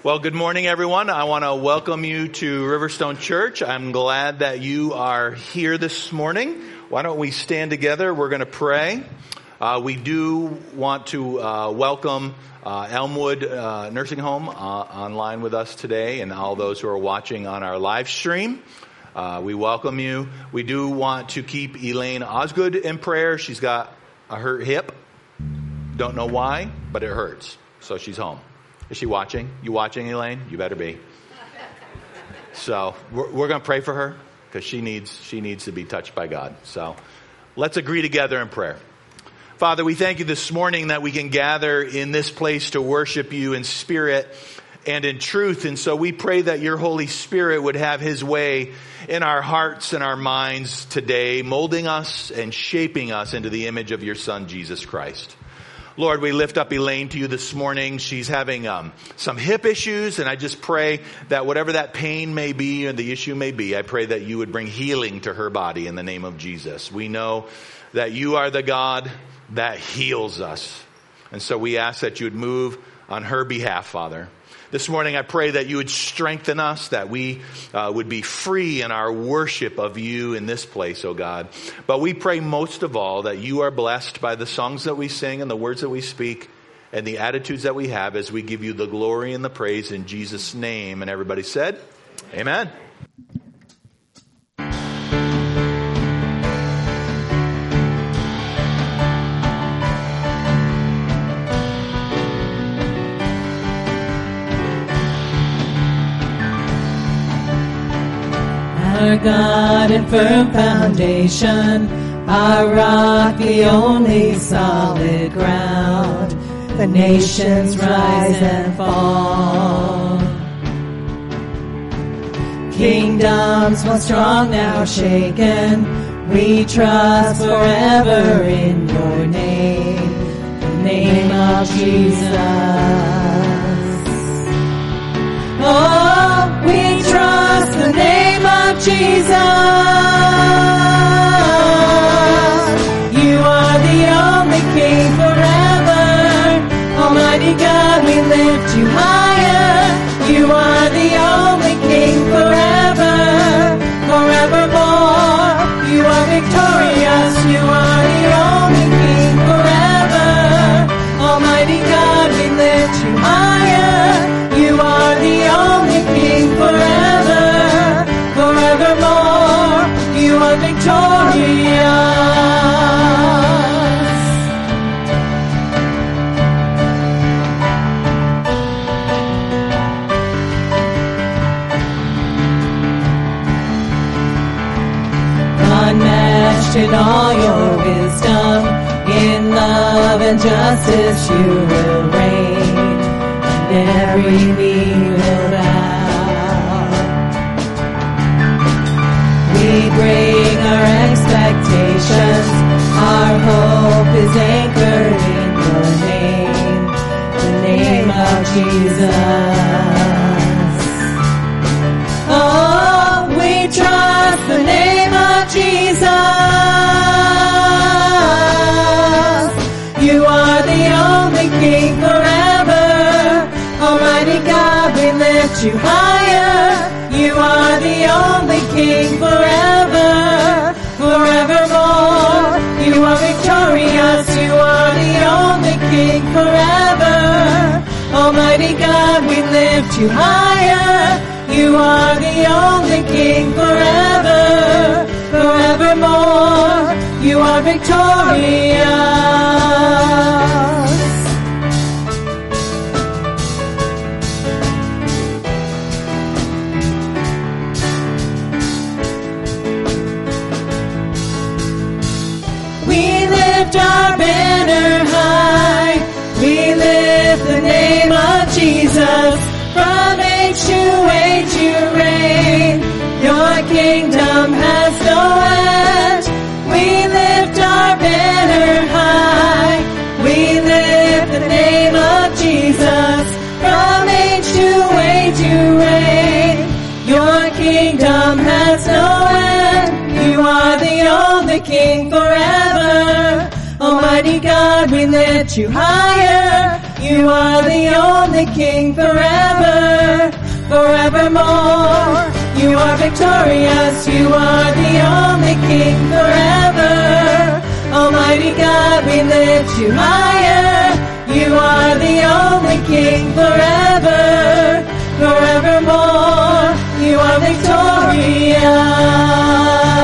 Well, good morning, everyone. I want to welcome you to Riverstone Church. I'm glad that you are here this morning. Why don't we stand together? We're going to pray. We do want to welcome Elmwood Nursing Home online with us today, and all those who are watching on our live stream. We welcome you. We do want to keep Elaine Osgood in prayer. She's got a hurt hip. Don't know why, but it hurts. So she's home. Is she watching? You watching, Elaine? You better be. So we're going to pray for her because she needs to be touched by God. So let's agree together in prayer. Father, we thank you this morning that we can gather in this place to worship you in spirit and in truth. And so we pray that your Holy Spirit would have his way in our hearts and our minds today, molding us and shaping us into the image of your Son, Jesus Christ. Lord, we lift up Elaine to you this morning. She's having some hip issues, and I just pray that whatever that pain may be and the issue may be, I pray that you would bring healing to her body in the name of Jesus. We know that you are the God that heals us, and so we ask that you would move on her behalf, Father. This morning I pray that you would strengthen us, that we would be free in our worship of you in this place, oh God. But we pray most of all that you are blessed by the songs that we sing and the words that we speak and the attitudes that we have as we give you the glory and the praise in Jesus' name. And everybody said, amen. Our God and firm foundation, our rock, the only solid ground. The nations rise and fall. Kingdoms once strong, now shaken. We trust forever in your name, the name of Jesus. Oh, we trust the name of Jesus. You are the only King forever. Almighty God, we lift you higher. You are the only King forever, forevermore. You are victorious. You are the only King forever. Almighty God, we lift you higher. You are the only King forever, forevermore. You are victorious. Unmatched in all your wisdom, in love and justice you will reign. Every knee will bow. We bring our expectations. Our hope is anchored in your name, the name of Jesus. Oh, we trust the name of Jesus. You are the only King forever. Almighty God, we lift you higher. You are the only King forever, forevermore. You are victorious. You are the only King forever. Almighty God, we lift you higher. You are the only King forever, forevermore. You are victorious. Our banner high, we lift the name of Jesus. From age to age you reign, your kingdom has no end. We lift our banner high, we lift the name of Jesus. From age to age you reign, your kingdom has no end. You are the only King forever. Almighty God, we lift you higher. You are the only King forever, forevermore. You are victorious. You are the only King forever. Almighty God, we lift you higher. You are the only King forever, forevermore. You are victorious.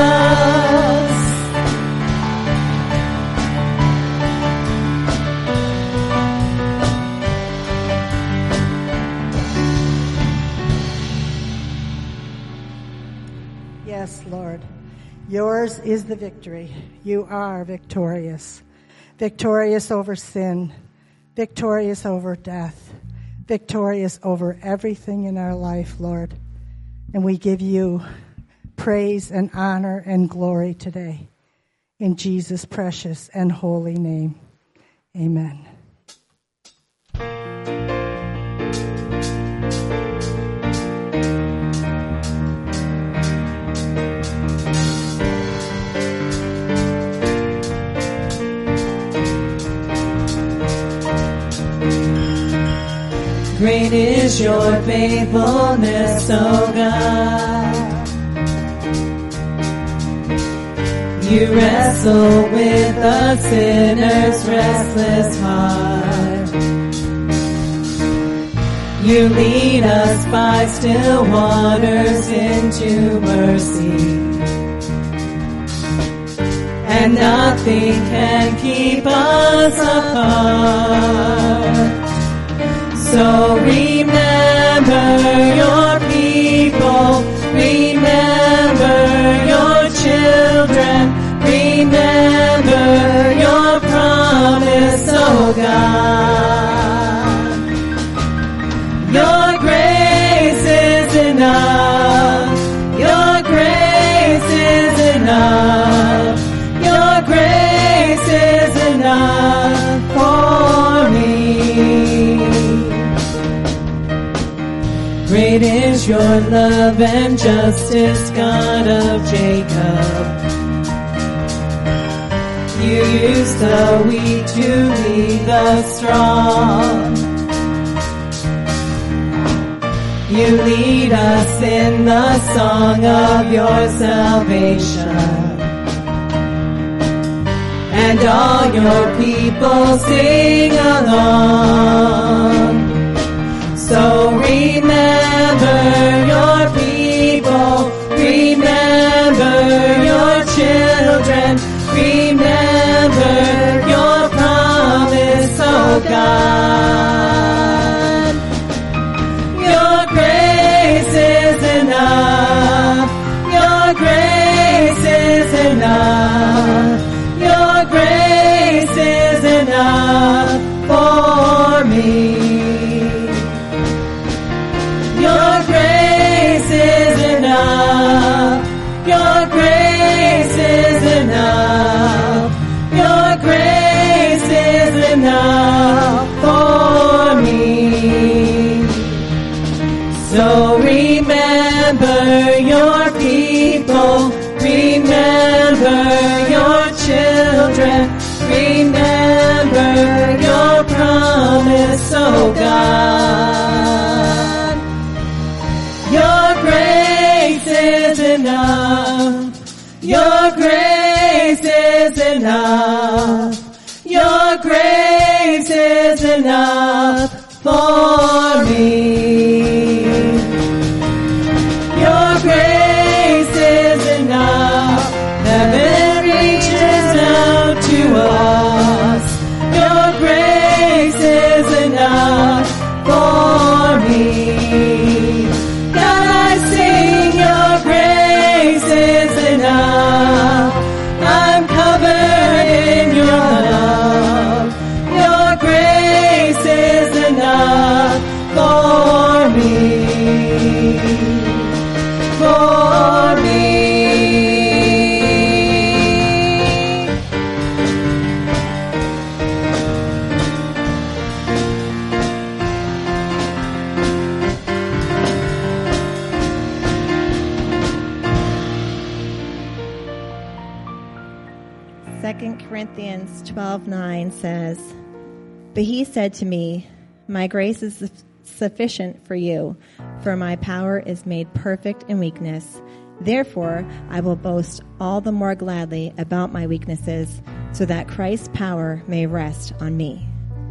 Yes, Lord. Yours is the victory. You are victorious. Victorious over sin. Victorious over death. Victorious over everything in our life, Lord. And we give you praise and honor and glory today. In Jesus' precious and holy name. Amen. Great is your faithfulness, O God. You wrestle with the sinner's restless heart. You lead us by still waters into mercy. And nothing can keep us apart. So remember your people, remember your children, remember your promise, oh God. Your grace is enough, your grace is enough, your grace is enough for me. Great is your love and justice, God of Jacob. You use the weak to lead the strong. You lead us in the song of your salvation. And all your people sing along. So remember your people, remember your children, remember your promise, oh God. Your grace is enough, your grace is enough, your grace is enough for me. Your grace is enough. Your grace is enough. Your grace is enough for me. So remember your people. Remember your children. Remember your promise, oh God. Your grace is enough. Your grace is enough. Your grace is enough for me. Your grace is enough. Heaven reaches out to us. Your grace is enough for me. I'm covered in your love. Your grace is enough for me. For me. Corinthians 12:9 says, But he said to me, my grace is sufficient for you, for my power is made perfect in weakness. Therefore, I will boast all the more gladly about my weaknesses, so that Christ's power may rest on me.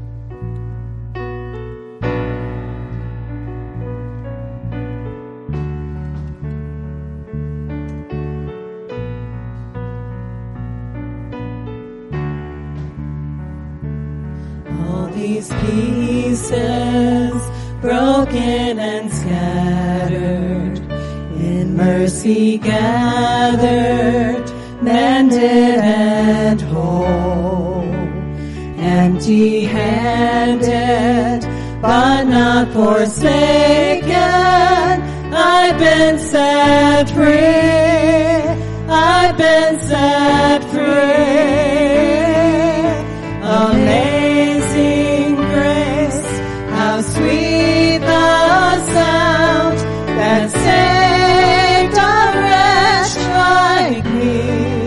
All these pieces, broken and scattered, in mercy gathered, mended and whole, empty-handed, but not forsaken. I've been set free. I've been set free. Amazing grace, how sweet the sound that saved a wretch like me.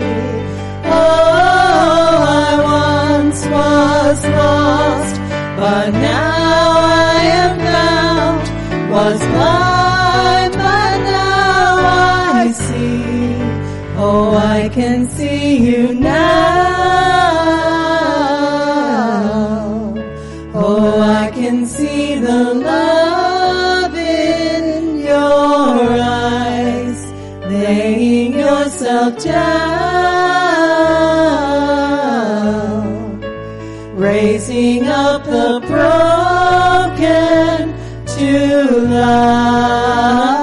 Oh, I once was lost, but now I am found. Was blind, but now I see. Oh, I can see you now. Oh, I can see the love in your eyes, laying yourself down, raising up the broken to life.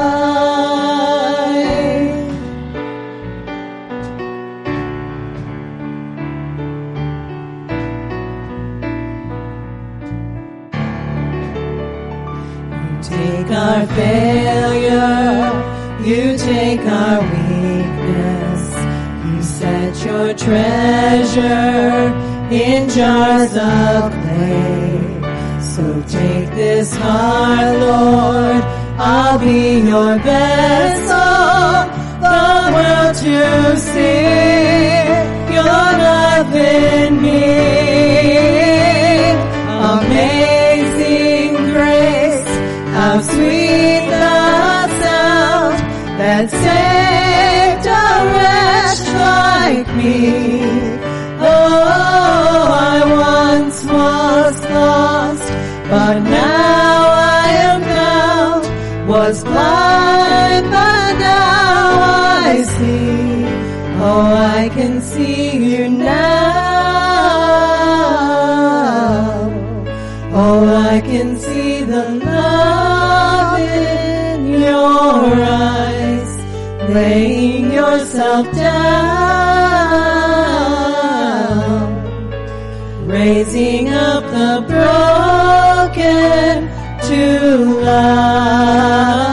Take our failure, you take our weakness. You set your treasure in jars of clay. So take this heart, Lord, I'll be your vessel, the world to see your love in me. Amazing grace, how sweet the sound that saved a wretch like me. Oh, I once was lost, but now I am found. Was blind, but now I see. Oh, I can see you now. Oh, I can see the love in your eyes, laying yourself down, raising up the broken to life.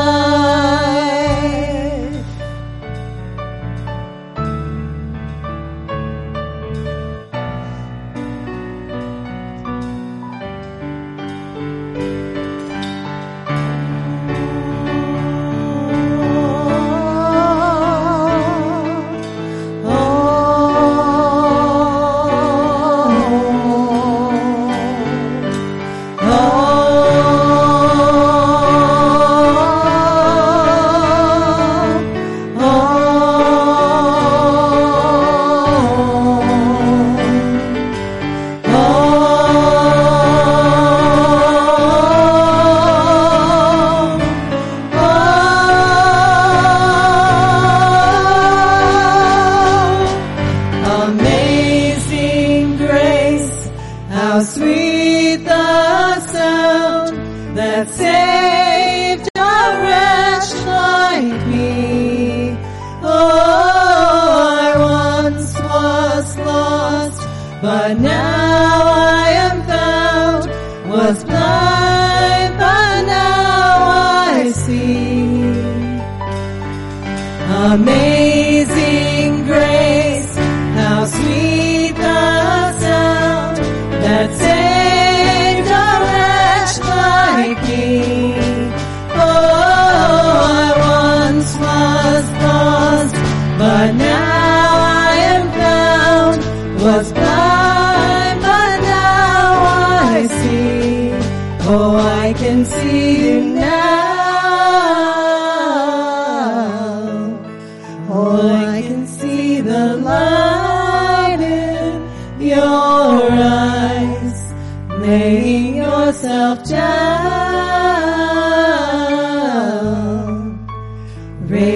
Amazing grace, how sweet the sound that saved a wretch like me. Oh, I once was lost, but now I am found. Was blind, but now I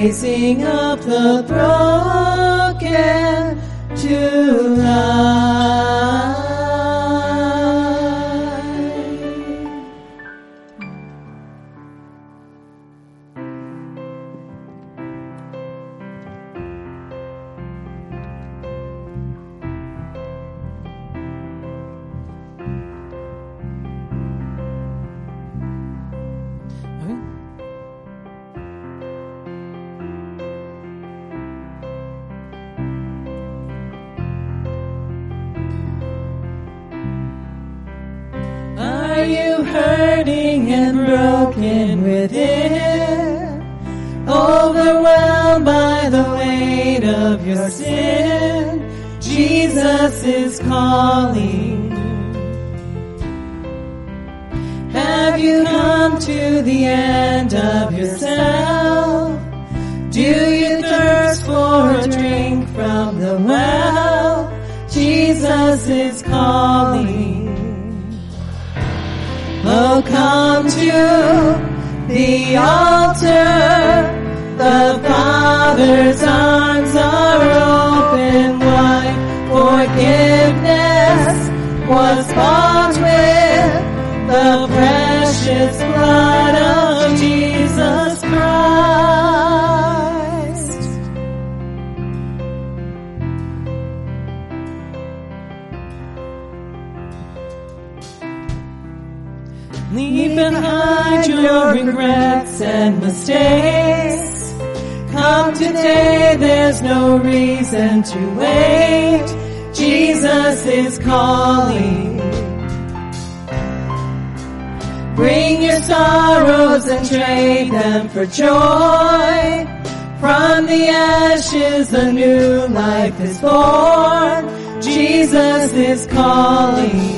raising up the broken to life. Are you hurting and broken within? Overwhelmed by the weight of your sin? Jesus is calling. Have you come to the end of yourself? Do you thirst for a drink from the well? Jesus is calling. Oh, come to the altar. The Father's arms are open wide. Forgiveness was bought with the precious blood of Jesus Christ. Leave behind your regrets and mistakes. Come today, there's no reason to wait. Jesus is calling. Bring your sorrows and trade them for joy. From the ashes a new life is born. Jesus is calling.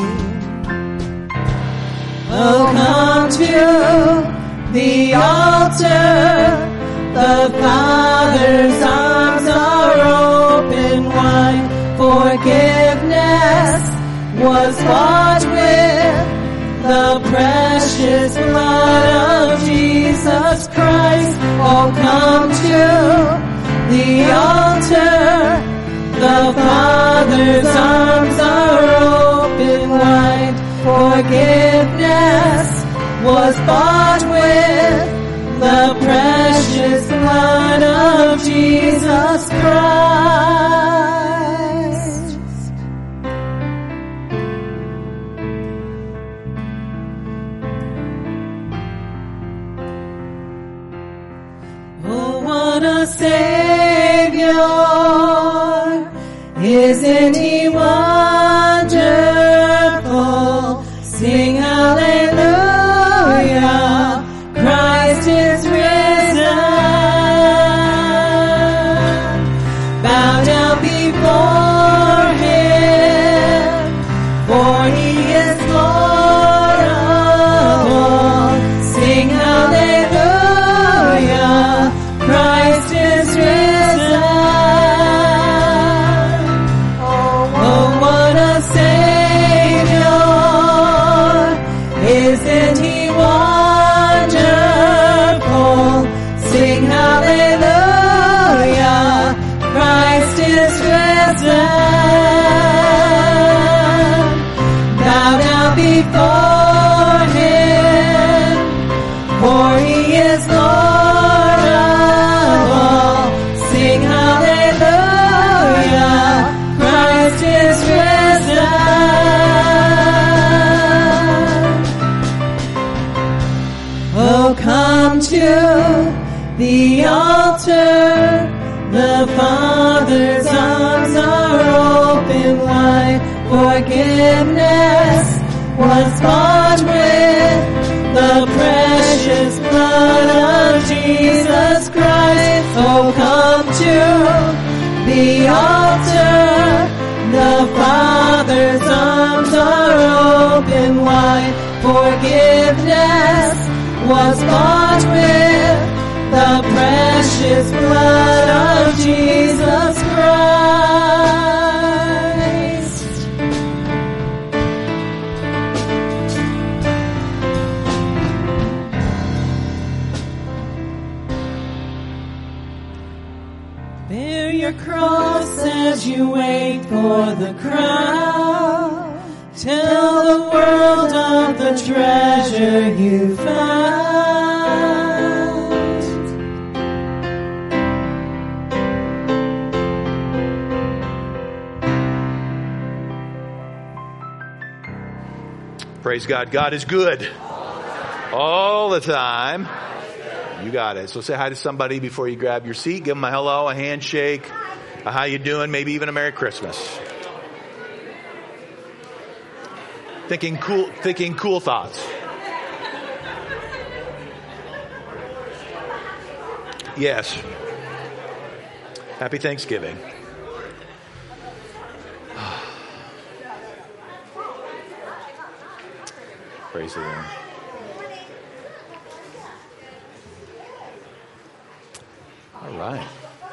Oh, come to the altar. The Father's arms are open wide. Forgiveness was bought with the precious blood of Jesus Christ. Oh, come to the altar. The Father's arms are open wide. Forgiveness was bought with the precious blood of Jesus Christ. Oh, what a Savior! Isn't He wonderful? Sing hallelujah, Christ is risen. Bow down before Him, for He is Lord of all. Sing hallelujah, Christ is risen. Oh, what a Savior! Isn't He wonderful? Sing hallelujah, Christ is risen. Bow down before Him, for He is Lord of all. Sing hallelujah, Christ is risen. Oh, come to the altar. The Father's arms are open wide. Forgiveness was bought with the precious blood of Jesus Christ. Oh, come to the altar. The Father's arms are open wide. Forgiveness was bought with the precious blood of Jesus Christ. Bear your cross as you wait for the crown. Tell the world of the treasure you found. Praise God. God is good. All the time. You got it. So say hi to somebody before you grab your seat. Give them a hello, a handshake, a how you doing, maybe even a Merry Christmas. Thinking cool thoughts. Yes. Happy Thanksgiving. Praise the Lord. All right.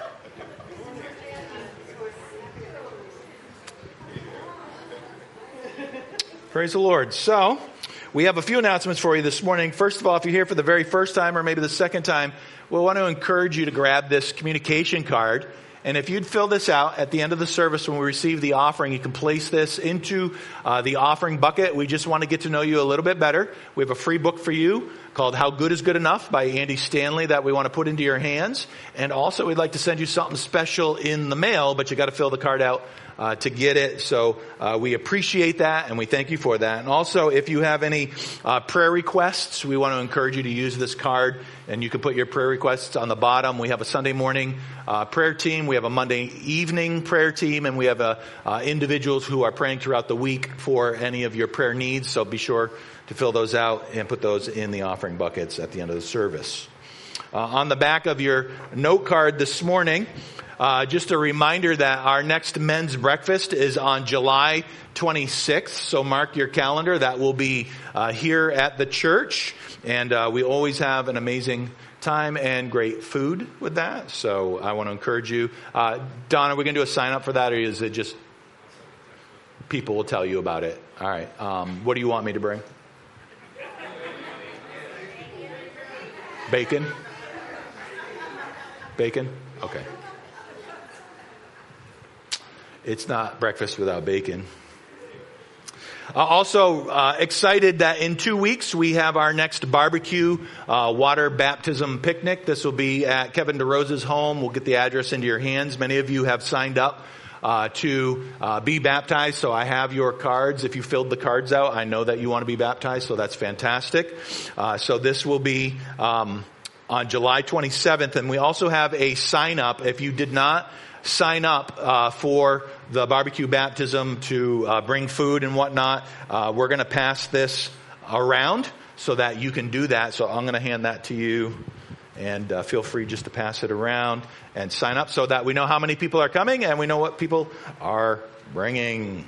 Praise the Lord. So, we have a few announcements for you this morning. First of all, if you're here for the very first time or maybe the second time, we want to encourage you to grab this communication card. And if you'd fill this out at the end of the service when we receive the offering, you can place this into the offering bucket. We just want to get to know you a little bit better. We have a free book for you called How Good is Good Enough by Andy Stanley that we want to put into your hands. And also we'd like to send you something special in the mail, but you got to fill the card out to get it. So we appreciate that and we thank you for that. And also if you have any prayer requests, we want to encourage you to use this card and you can put your prayer requests on the bottom. We have a Sunday morning prayer team. We have a Monday evening prayer team, and we have individuals who are praying throughout the week for any of your prayer needs. So be sure to fill those out and put those in the offering buckets at the end of the service. On the back of your note card this morning, just a reminder that our next men's breakfast is on July 26th. So mark your calendar. That will be here at the church. And we always have an amazing time and great food with that. So I want to encourage you. Don, are we going to do a sign up for that, or is it just people will tell you about it? All right. What do you want me to bring? Bacon? Bacon? Okay. It's not breakfast without bacon. Also excited that in 2 weeks we have our next barbecue water baptism picnic. This will be at Kevin DeRosa's home. We'll get the address into your hands. Many of you have signed up to be baptized, so I have your cards. If you filled the cards out, I know that you want to be baptized, so that's fantastic. So this will be on July 27th, and we also have a sign up. If you did not sign up for the barbecue baptism to bring food and whatnot, we're going to pass this around so that you can do that. So I'm going to hand that to you, and feel free just to pass it around and sign up so that we know how many people are coming and we know what people are bringing.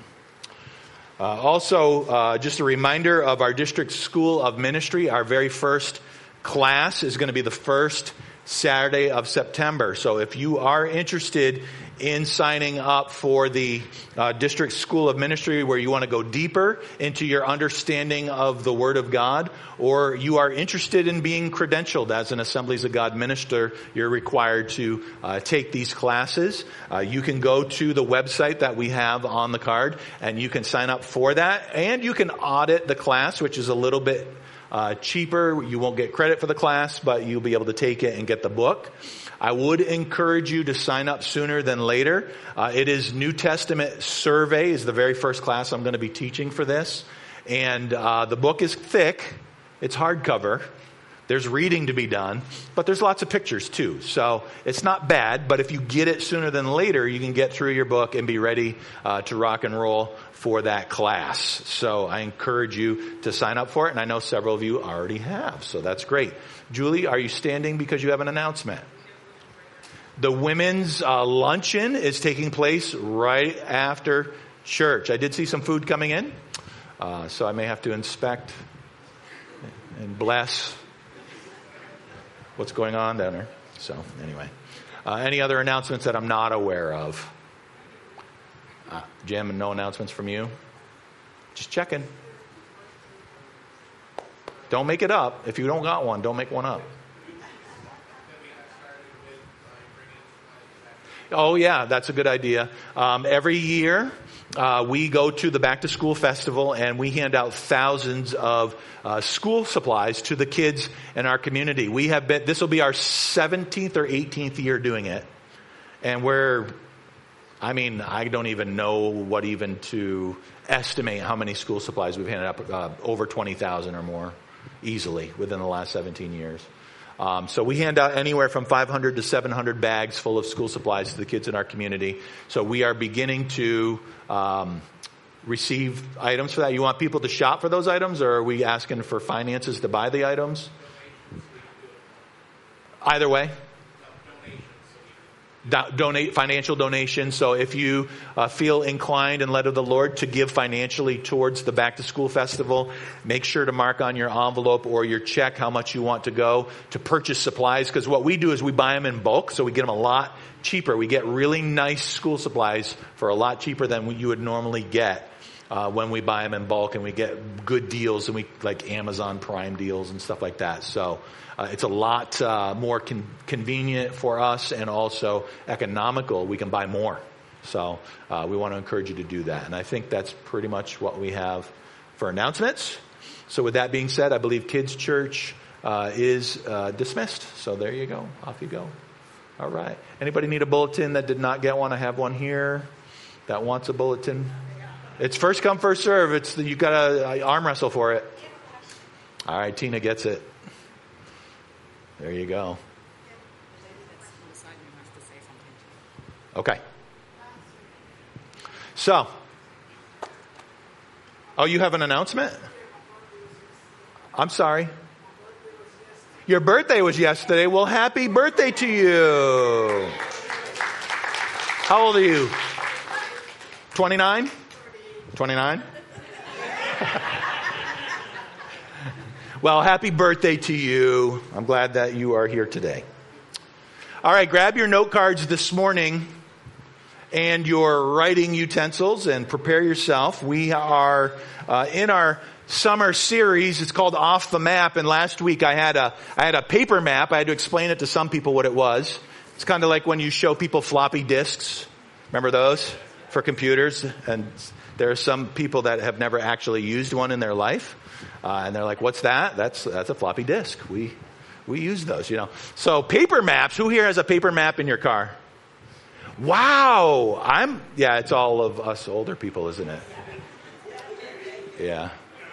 Also, just a reminder of our district school of ministry. Our very first class is going to be the first Saturday of September. So if you are interested in signing up for the District School of Ministry, where you want to go deeper into your understanding of the Word of God, or you are interested in being credentialed as an Assemblies of God minister, you're required to take these classes. You can go to the website that we have on the card, and you can sign up for that, and you can audit the class, which is a little bit cheaper. You won't get credit for the class, but you'll be able to take it and get the book. I would encourage you to sign up sooner than later. It is New Testament Survey is the very first class I'm going to be teaching for this. And the book is thick. It's hardcover. There's reading to be done, but there's lots of pictures too. So it's not bad, but if you get it sooner than later, you can get through your book and be ready to rock and roll for that class. So I encourage you to sign up for it, and I know several of you already have, so that's great. Julie, are you standing because you have an announcement? The women's luncheon is taking place right after church. I did see some food coming in, so I may have to inspect and bless what's going on down there. So anyway, any other announcements that I'm not aware of? Jim, no announcements from you? Just checking. Don't make it up. If you don't got one, don't make one up. Oh, yeah, that's a good idea. Every year, we go to the Back to School Festival and we hand out thousands of school supplies to the kids in our community. This will be our 17th or 18th year doing it. And I don't even know what even to estimate how many school supplies we've handed out, over 20,000 or more easily within the last 17 years. So we hand out anywhere from 500 to 700 bags full of school supplies to the kids in our community. So we are beginning to receive items for that. You want people to shop for those items, or are we asking for finances to buy the items? Either way. Financial donations. So if you feel inclined and led of the Lord to give financially towards the Back to School Festival, make sure to mark on your envelope or your check how much you want to go to purchase supplies. Because what we do is we buy them in bulk, so we get them a lot cheaper. We get really nice school supplies for a lot cheaper than you would normally get when we buy them in bulk, and we get good deals, and we like Amazon Prime deals and stuff like that. So it's a lot more convenient for us and also economical. We can buy more. So we want to encourage you to do that. And I think that's pretty much what we have for announcements. So with that being said, I believe Kids Church is dismissed. So there you go. Off you go. All right. Anybody need a bulletin that did not get one? I have one here that wants a bulletin. It's first come, first serve. You got to arm wrestle for it. All right. Tina gets it. There you go. Okay. So, you have an announcement? I'm sorry. Your birthday was yesterday. Well, happy birthday to you. How old are you? 29? 29? Well, happy birthday to you. I'm glad that you are here today. All right, grab your note cards this morning and your writing utensils and prepare yourself. We are in our summer series. It's called Off the Map. And last week I had a paper map. I had to explain it to some people what it was. It's kind of like when you show people floppy disks. Remember those for computers? And there are some people that have never actually used one in their life. And they're like, what's that? That's a floppy disk. We use those, So paper maps. Who here has a paper map in your car? Wow. It's all of us older people, isn't it? Yeah.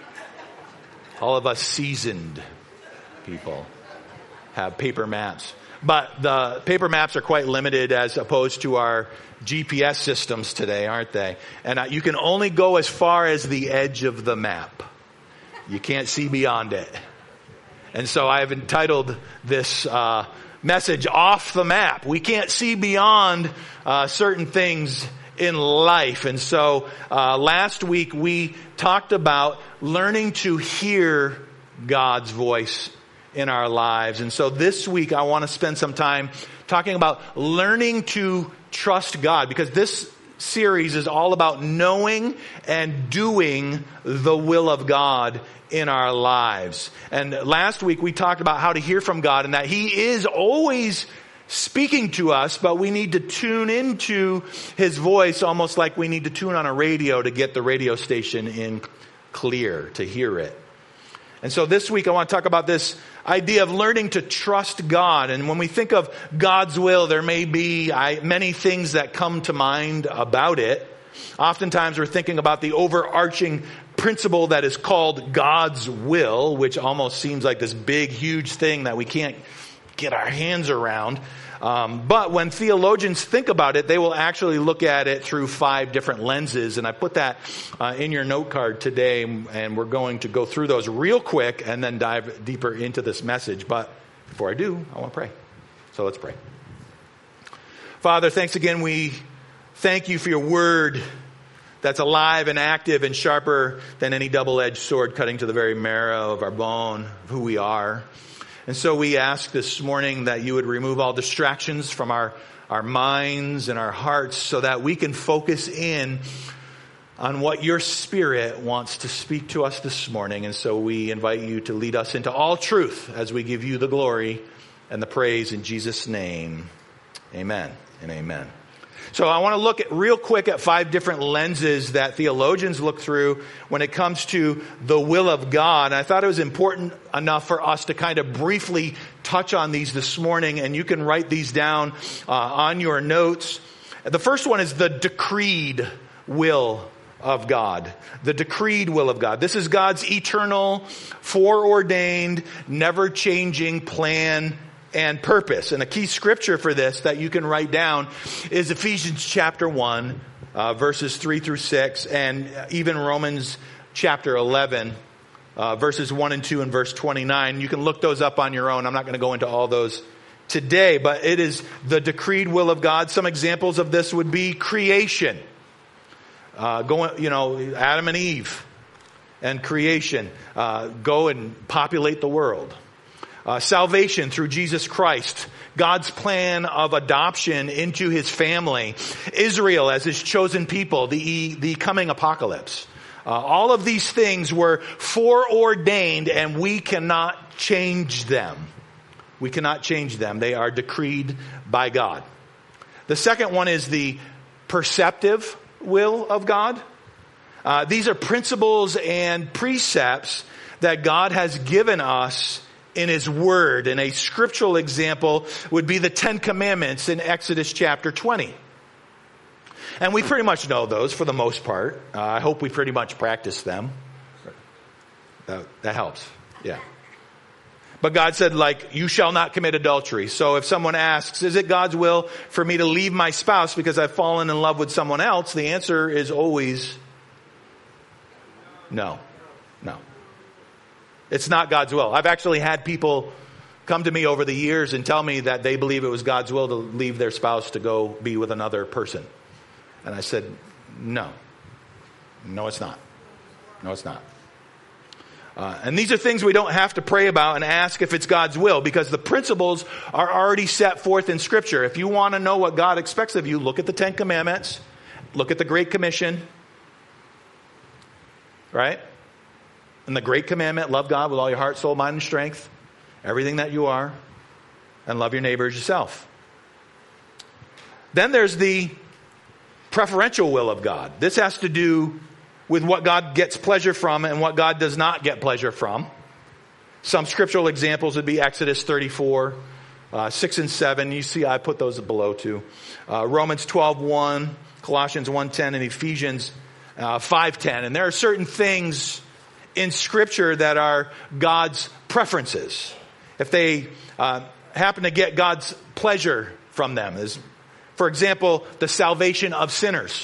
All of us seasoned people have paper maps. But the paper maps are quite limited as opposed to our GPS systems today, aren't they? And you can only go as far as the edge of the map. You can't see beyond it. And so I've entitled this message, Off the Map. We can't see beyond certain things in life. And so last week we talked about learning to hear God's voice in our lives. And so this week I want to spend some time talking about learning to trust God, because this series is all about knowing and doing the will of God in our lives. And last week we talked about how to hear from God and that He is always speaking to us, but we need to tune into His voice almost like we need to tune on a radio to get the radio station in clear, to hear it. And so this week I want to talk about this idea of learning to trust God. And when we think of God's will, there may be many things that come to mind about it. Oftentimes we're thinking about the overarching principle that is called God's will, which almost seems like this big, huge thing that we can't get our hands around. But when theologians think about it, they will actually look at it through 5 different lenses. And I put that in your note card today, and we're going to go through those real quick and then dive deeper into this message. But before I do, I want to pray. So let's pray. Father, thanks again. We thank you for your word that's alive and active and sharper than any double-edged sword, cutting to the very marrow of our bone, of who we are. And so we ask this morning that you would remove all distractions from our minds and our hearts so that we can focus in on what your Spirit wants to speak to us this morning. And so we invite you to lead us into all truth as we give you the glory and the praise in Jesus' name. Amen and amen. So I want to look at real quick at 5 different lenses that theologians look through when it comes to the will of God. And I thought it was important enough for us to kind of briefly touch on these this morning, and you can write these down on your notes. The first one is the decreed will of God. The decreed will of God. This is God's eternal, foreordained, never-changing plan and purpose. And a key scripture for this that you can write down is Ephesians chapter 1, verses 3 through 6, and even Romans chapter 11, verses 1 and 2 and verse 29. You can look those up on your own. I'm not going to go into all those today, but it is the decreed will of God. Some examples of this would be creation. Adam and Eve and creation. Go and populate the world. Salvation through Jesus Christ, God's plan of adoption into his family, Israel as his chosen people, the coming apocalypse. All of these things were foreordained, and we cannot change them. We cannot change them. They are decreed by God. The second one is the perceptive will of God. These are principles and precepts that God has given us in his word. And a scriptural example would be the 10 Commandments in Exodus chapter 20. And we pretty much know those for the most part. I hope we pretty much practice them. That helps. Yeah. But God said, you shall not commit adultery. So if someone asks, is it God's will for me to leave my spouse because I've fallen in love with someone else? The answer is always no. No. It's not God's will. I've actually had people come to me over the years and tell me that they believe it was God's will to leave their spouse to go be with another person. And I said, no. No, it's not. No, it's not. And these are things we don't have to pray about and ask if it's God's will, because the principles are already set forth in Scripture. If you want to know what God expects of you, look at the 10 Commandments. Look at the Great Commission. Right? And the Great Commandment, love God with all your heart, soul, mind, and strength. Everything that you are. And love your neighbor as yourself. Then there's the preferential will of God. This has to do with what God gets pleasure from and what God does not get pleasure from. Some scriptural examples would be Exodus 34, 6 and 7. You see, I put those below too. Romans 12:1, Colossians 1:10, and Ephesians 5:10. And there are certain things in Scripture that are God's preferences. If they happen to get God's pleasure from them. For example, the salvation of sinners.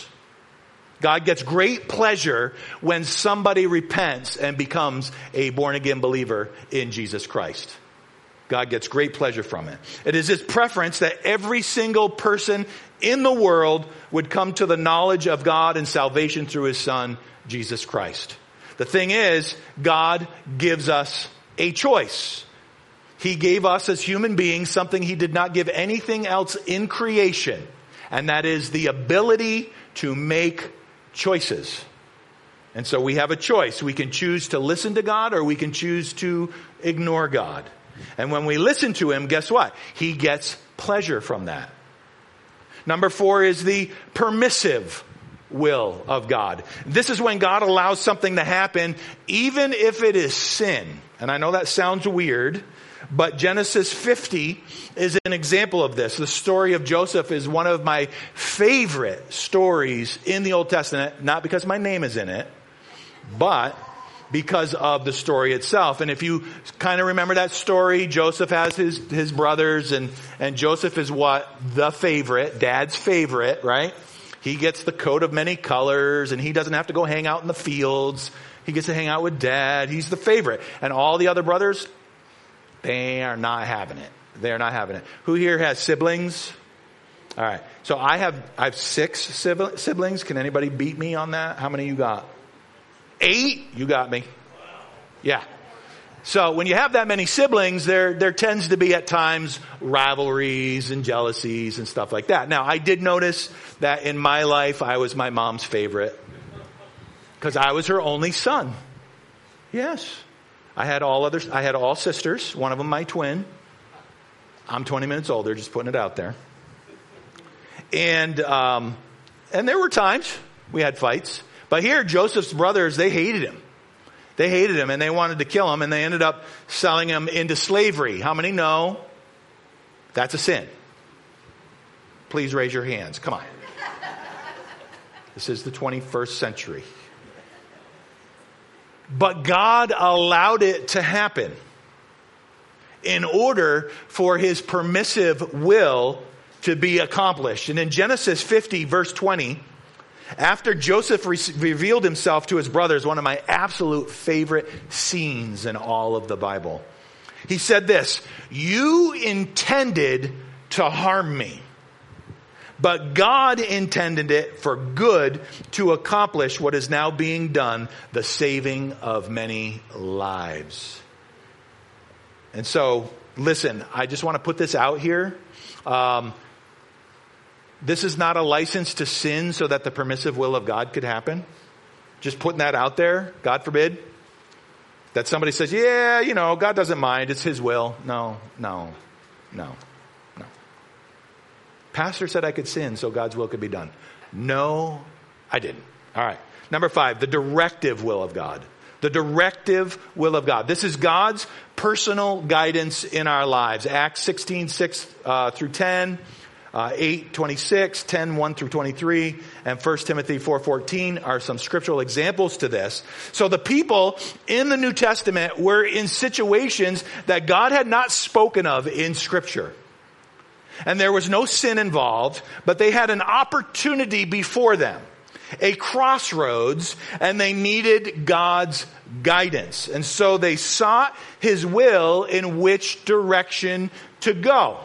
God gets great pleasure when somebody repents and becomes a born-again believer in Jesus Christ. God gets great pleasure from it. It is his preference that every single person in the world would come to the knowledge of God and salvation through his Son, Jesus Christ. The thing is, God gives us a choice. He gave us as human beings something he did not give anything else in creation, and that is the ability to make choices. And so we have a choice. We can choose to listen to God, or we can choose to ignore God. And when we listen to him, guess what? He gets pleasure from that. Number 4 is the permissive will of God. This is when God allows something to happen, even if it is sin. And I know that sounds weird, but Genesis 50 is an example of this. The story of Joseph is one of my favorite stories in the Old Testament, not because my name is in it, but because of the story itself. And if you kind of remember that story, Joseph has his brothers, and Joseph is what? The favorite, dad's favorite, right? He gets the coat of many colors, and he doesn't have to go hang out in the fields. He gets to hang out with dad. He's the favorite. And all the other brothers, they are not having it. They're not having it. Who here has siblings? All right. So I have 6 siblings. Can anybody beat me on that? How many you got? 8? You got me. Yeah. So when you have that many siblings, there tends to be at times rivalries and jealousies and stuff like that. Now, I did notice that in my life, I was my mom's favorite because I was her only son. Yes. I had all sisters. One of them my twin. I'm 20 minutes older, just putting it out there. And there were times we had fights. But here, Joseph's brothers, they hated him. They hated him and they wanted to kill him, and they ended up selling him into slavery. How many know that's a sin? Please raise your hands. Come on. This is the 21st century. But God allowed it to happen in order for his permissive will to be accomplished. And in Genesis 50, verse 20, after Joseph revealed himself to his brothers, one of my absolute favorite scenes in all of the Bible, he said this, "You intended to harm me, but God intended it for good to accomplish what is now being done, the saving of many lives." And so, listen, I just want to put this out here. This is not a license to sin so that the permissive will of God could happen. Just putting that out there, God forbid. That somebody says, yeah, God doesn't mind, it's his will. No. Pastor said I could sin so God's will could be done. No, I didn't. All right. Number 5, the directive will of God. The directive will of God. This is God's personal guidance in our lives. Acts 16:6 through 10, 8:26, 10:1 through 23, and 1 Timothy 4:14 are some scriptural examples to this. So the people in the New Testament were in situations that God had not spoken of in Scripture. And there was no sin involved, but they had an opportunity before them, a crossroads, and they needed God's guidance. And so they sought his will in which direction to go.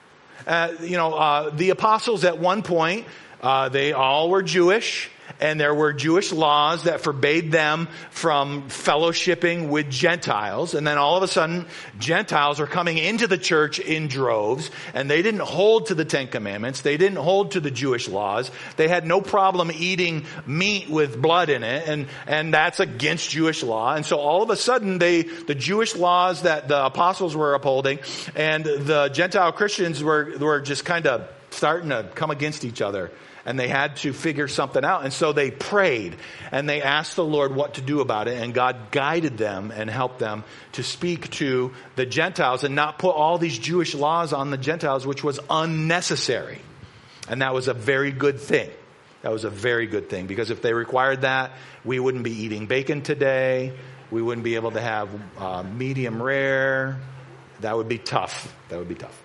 The apostles at one point, they all were Jewish, and there were Jewish laws that forbade them from fellowshipping with Gentiles. And then all of a sudden, Gentiles are coming into the church in droves, and they didn't hold to the Ten Commandments. They didn't hold to the Jewish laws. They had no problem eating meat with blood in it, and that's against Jewish law. And so all of a sudden, the Jewish laws that the apostles were upholding and the Gentile Christians were just kind of starting to come against each other. And they had to figure something out. And so they prayed and they asked the Lord what to do about it. And God guided them and helped them to speak to the Gentiles and not put all these Jewish laws on the Gentiles, which was unnecessary. And that was a very good thing. That was a very good thing, because if they required that, we wouldn't be eating bacon today. We wouldn't be able to have medium rare. That would be tough. That would be tough.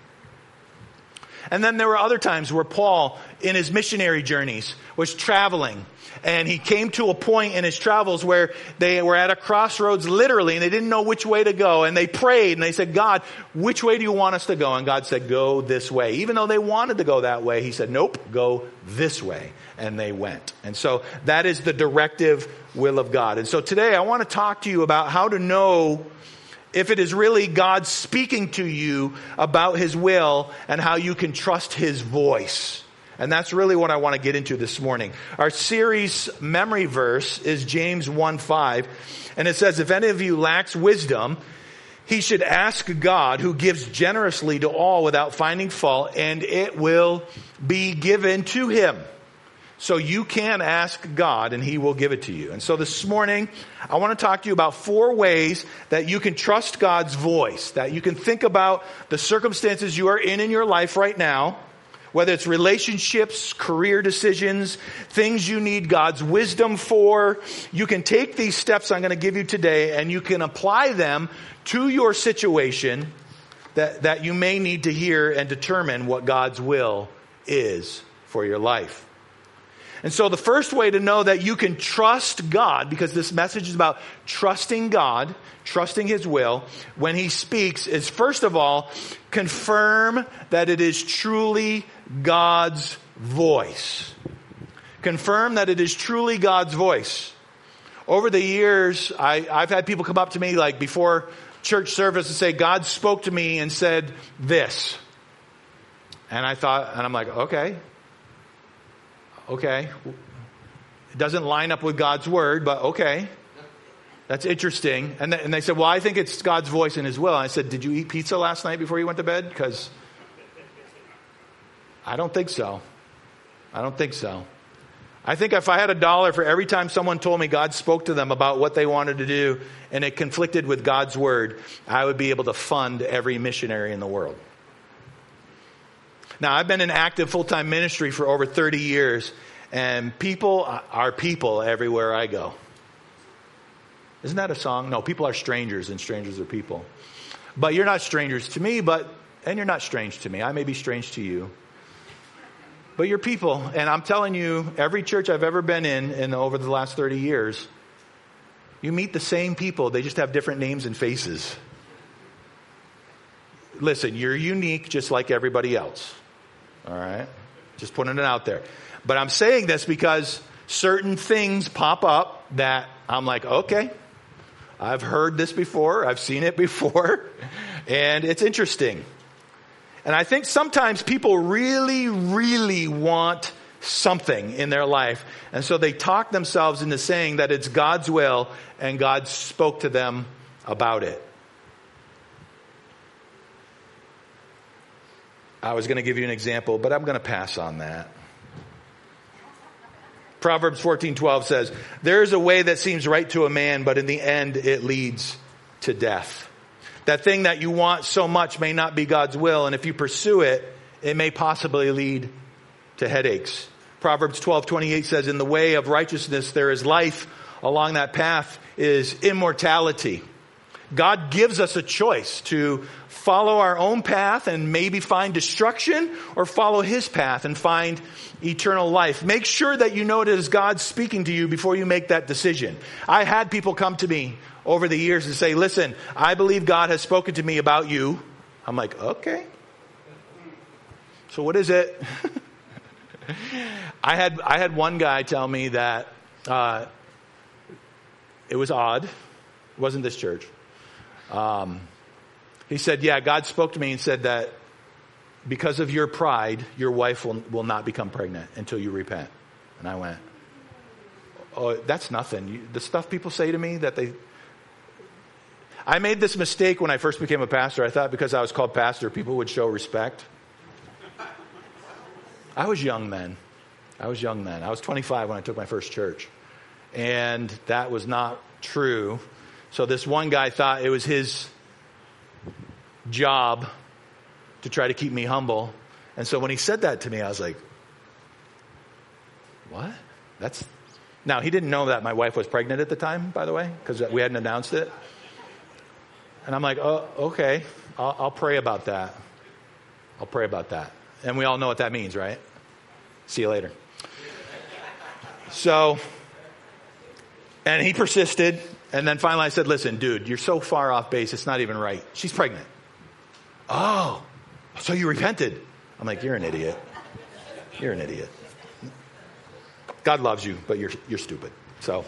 And then there were other times where Paul, in his missionary journeys, was traveling. And he came to a point in his travels where they were at a crossroads, literally, and they didn't know which way to go. And they prayed and they said, God, which way do you want us to go? And God said, go this way. Even though they wanted to go that way, he said, nope, go this way. And they went. And so that is the directive will of God. And so today I want to talk to you about how to know if it is really God speaking to you about his will and how you can trust his voice. And that's really what I want to get into this morning. Our series memory verse is James 1:5. And it says, if any of you lacks wisdom, he should ask God, who gives generously to all without finding fault, and it will be given to him. So you can ask God and he will give it to you. And so this morning, I want to talk to you about 4 ways that you can trust God's voice, that you can think about the circumstances you are in your life right now, whether it's relationships, career decisions, things you need God's wisdom for. You can take these steps I'm going to give you today and you can apply them to your situation that you may need to hear and determine what God's will is for your life. And so the first way to know that you can trust God, because this message is about trusting God, trusting his will, when he speaks, is first of all, confirm that it is truly God's voice. Confirm that it is truly God's voice. Over the years, I've had people come up to me like before church service and say, God spoke to me and said this. And I'm like, okay. It doesn't line up with God's word, but okay. That's interesting. And they said, well, I think it's God's voice and his will. And I said, did you eat pizza last night before you went to bed? Because I don't think so. I don't think so. I think if I had $1 for every time someone told me God spoke to them about what they wanted to do and it conflicted with God's word, I would be able to fund every missionary in the world. Now, I've been in active full-time ministry for over 30 years, and people are people everywhere I go. Isn't that a song? No, people are strangers and strangers are people. But you're not strangers to me, and you're not strange to me. I may be strange to you. But you're people, and I'm telling you, every church I've ever been in over the last 30 years, you meet the same people. They just have different names and faces. Listen, you're unique just like everybody else. All right? Just putting it out there. But I'm saying this because certain things pop up that I'm like, okay, I've heard this before. I've seen it before. And it's interesting. And I think sometimes people really, really want something in their life. And so they talk themselves into saying that it's God's will and God spoke to them about it. I was going to give you an example, but I'm going to pass on that. Proverbs 14:12 says, "There is a way that seems right to a man, but in the end it leads to death." That thing that you want so much may not be God's will, and if you pursue it, it may possibly lead to headaches. Proverbs 12:28 says, "In the way of righteousness there is life. Along that path is immortality." God gives us a choice to follow our own path and maybe find destruction, or follow his path and find eternal life. Make sure that you know it is God speaking to you before you make that decision. I had people come to me over the years and say, "Listen, I believe God has spoken to me about you." I'm like, okay. So what is it? I had one guy tell me that it was odd. It wasn't this church. He said, "Yeah, God spoke to me and said that because of your pride, your wife will not become pregnant until you repent." And I went, "Oh, that's nothing." The stuff people say to me that I made this mistake when I first became a pastor. I thought because I was called pastor, people would show respect. I was young then. I was 25 when I took my first church. And that was not true. So this one guy thought it was his job to try to keep me humble. And so when he said that to me, I was like, what? Now, he didn't know that my wife was pregnant at the time, by the way, because we hadn't announced it. And I'm like, oh, okay, I'll pray about that. I'll pray about that. And we all know what that means, right? See you later. So, and he persisted. And then finally I said, "Listen, dude, you're so far off base, it's not even right. She's pregnant." "Oh, so you repented?" I'm like, "You're an idiot. You're an idiot. God loves you, but you're stupid." So,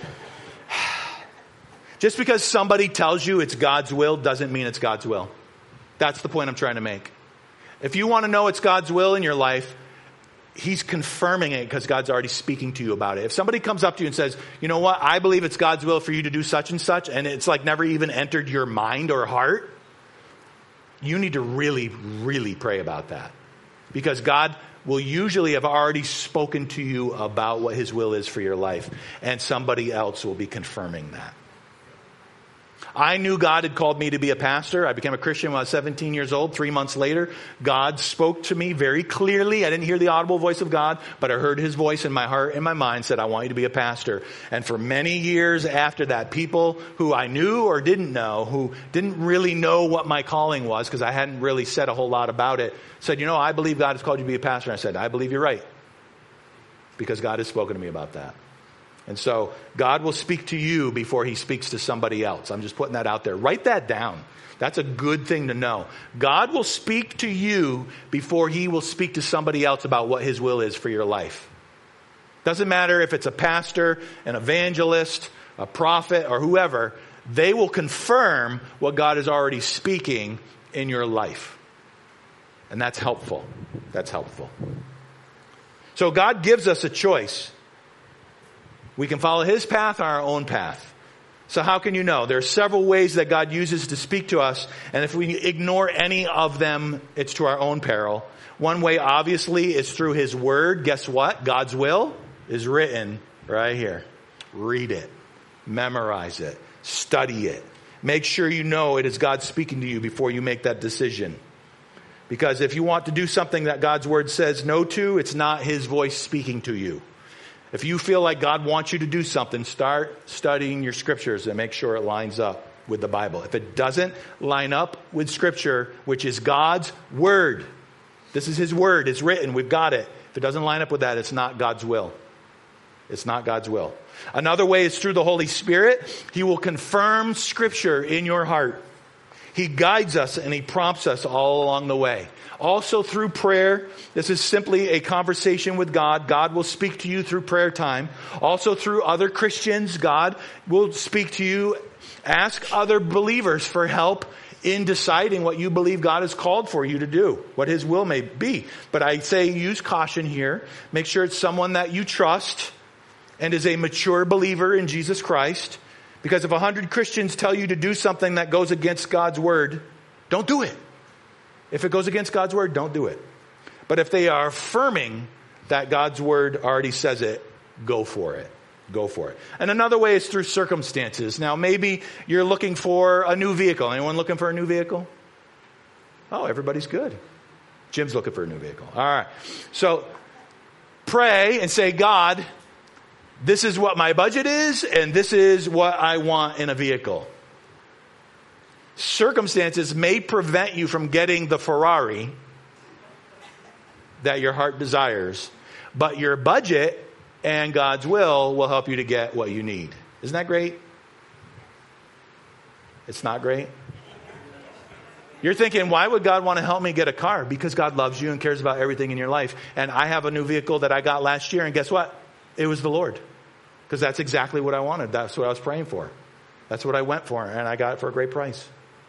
just because somebody tells you it's God's will doesn't mean it's God's will. That's the point I'm trying to make. If you want to know it's God's will in your life, he's confirming it because God's already speaking to you about it. If somebody comes up to you and says, "You know what? I believe it's God's will for you to do such and such," and it's like never even entered your mind or heart, you need to really, really pray about that. Because God will usually have already spoken to you about what his will is for your life, and somebody else will be confirming that. I knew God had called me to be a pastor. I became a Christian when I was 17 years old. 3 months later, God spoke to me very clearly. I didn't hear the audible voice of God, but I heard his voice in my heart and my mind said, "I want you to be a pastor." And for many years after that, people who I knew or didn't know, who didn't really know what my calling was, because I hadn't really said a whole lot about it, said, "You know, I believe God has called you to be a pastor." And I said, "I believe you're right, because God has spoken to me about that." And so God will speak to you before he speaks to somebody else. I'm just putting that out there. Write that down. That's a good thing to know. God will speak to you before he will speak to somebody else about what his will is for your life. Doesn't matter if it's a pastor, an evangelist, a prophet, or whoever. They will confirm what God is already speaking in your life. And that's helpful. That's helpful. So God gives us a choice. We can follow his path or our own path. So how can you know? There are several ways that God uses to speak to us, and if we ignore any of them, it's to our own peril. One way, obviously, is through His Word. Guess what? God's will is written right here. Read it. Memorize it. Study it. Make sure you know it is God speaking to you before you make that decision. Because if you want to do something that God's Word says no to, it's not His voice speaking to you. If you feel like God wants you to do something, start studying your scriptures and make sure it lines up with the Bible. If it doesn't line up with Scripture, which is God's Word, this is His Word, it's written, we've got it. If it doesn't line up with that, it's not God's will. It's not God's will. Another way is through the Holy Spirit. He will confirm Scripture in your heart. He guides us and He prompts us all along the way. Also through prayer. This is simply a conversation with God. God will speak to you through prayer time. Also through other Christians, God will speak to you. Ask other believers for help in deciding what you believe God has called for you to do, what His will may be. But I say use caution here. Make sure it's someone that you trust and is a mature believer in Jesus Christ. Because if 100 Christians tell you to do something that goes against God's Word, don't do it. If it goes against God's Word, don't do it. But if they are affirming that God's Word already says it, go for it. Go for it. And another way is through circumstances. Now, maybe you're looking for a new vehicle. Anyone looking for a new vehicle? Oh, everybody's good. Jim's looking for a new vehicle. All right. So pray and say, God, this is what my budget is, and this is what I want in a vehicle. Circumstances may prevent you from getting the Ferrari that your heart desires, but your budget and God's will help you to get what you need. Isn't that great? It's not great? You're thinking, why would God want to help me get a car? Because God loves you and cares about everything in your life. And I have a new vehicle that I got last year, and guess what? It was the Lord. Because that's exactly what I wanted. That's what I was praying for. That's what I went for, and I got it for a great price.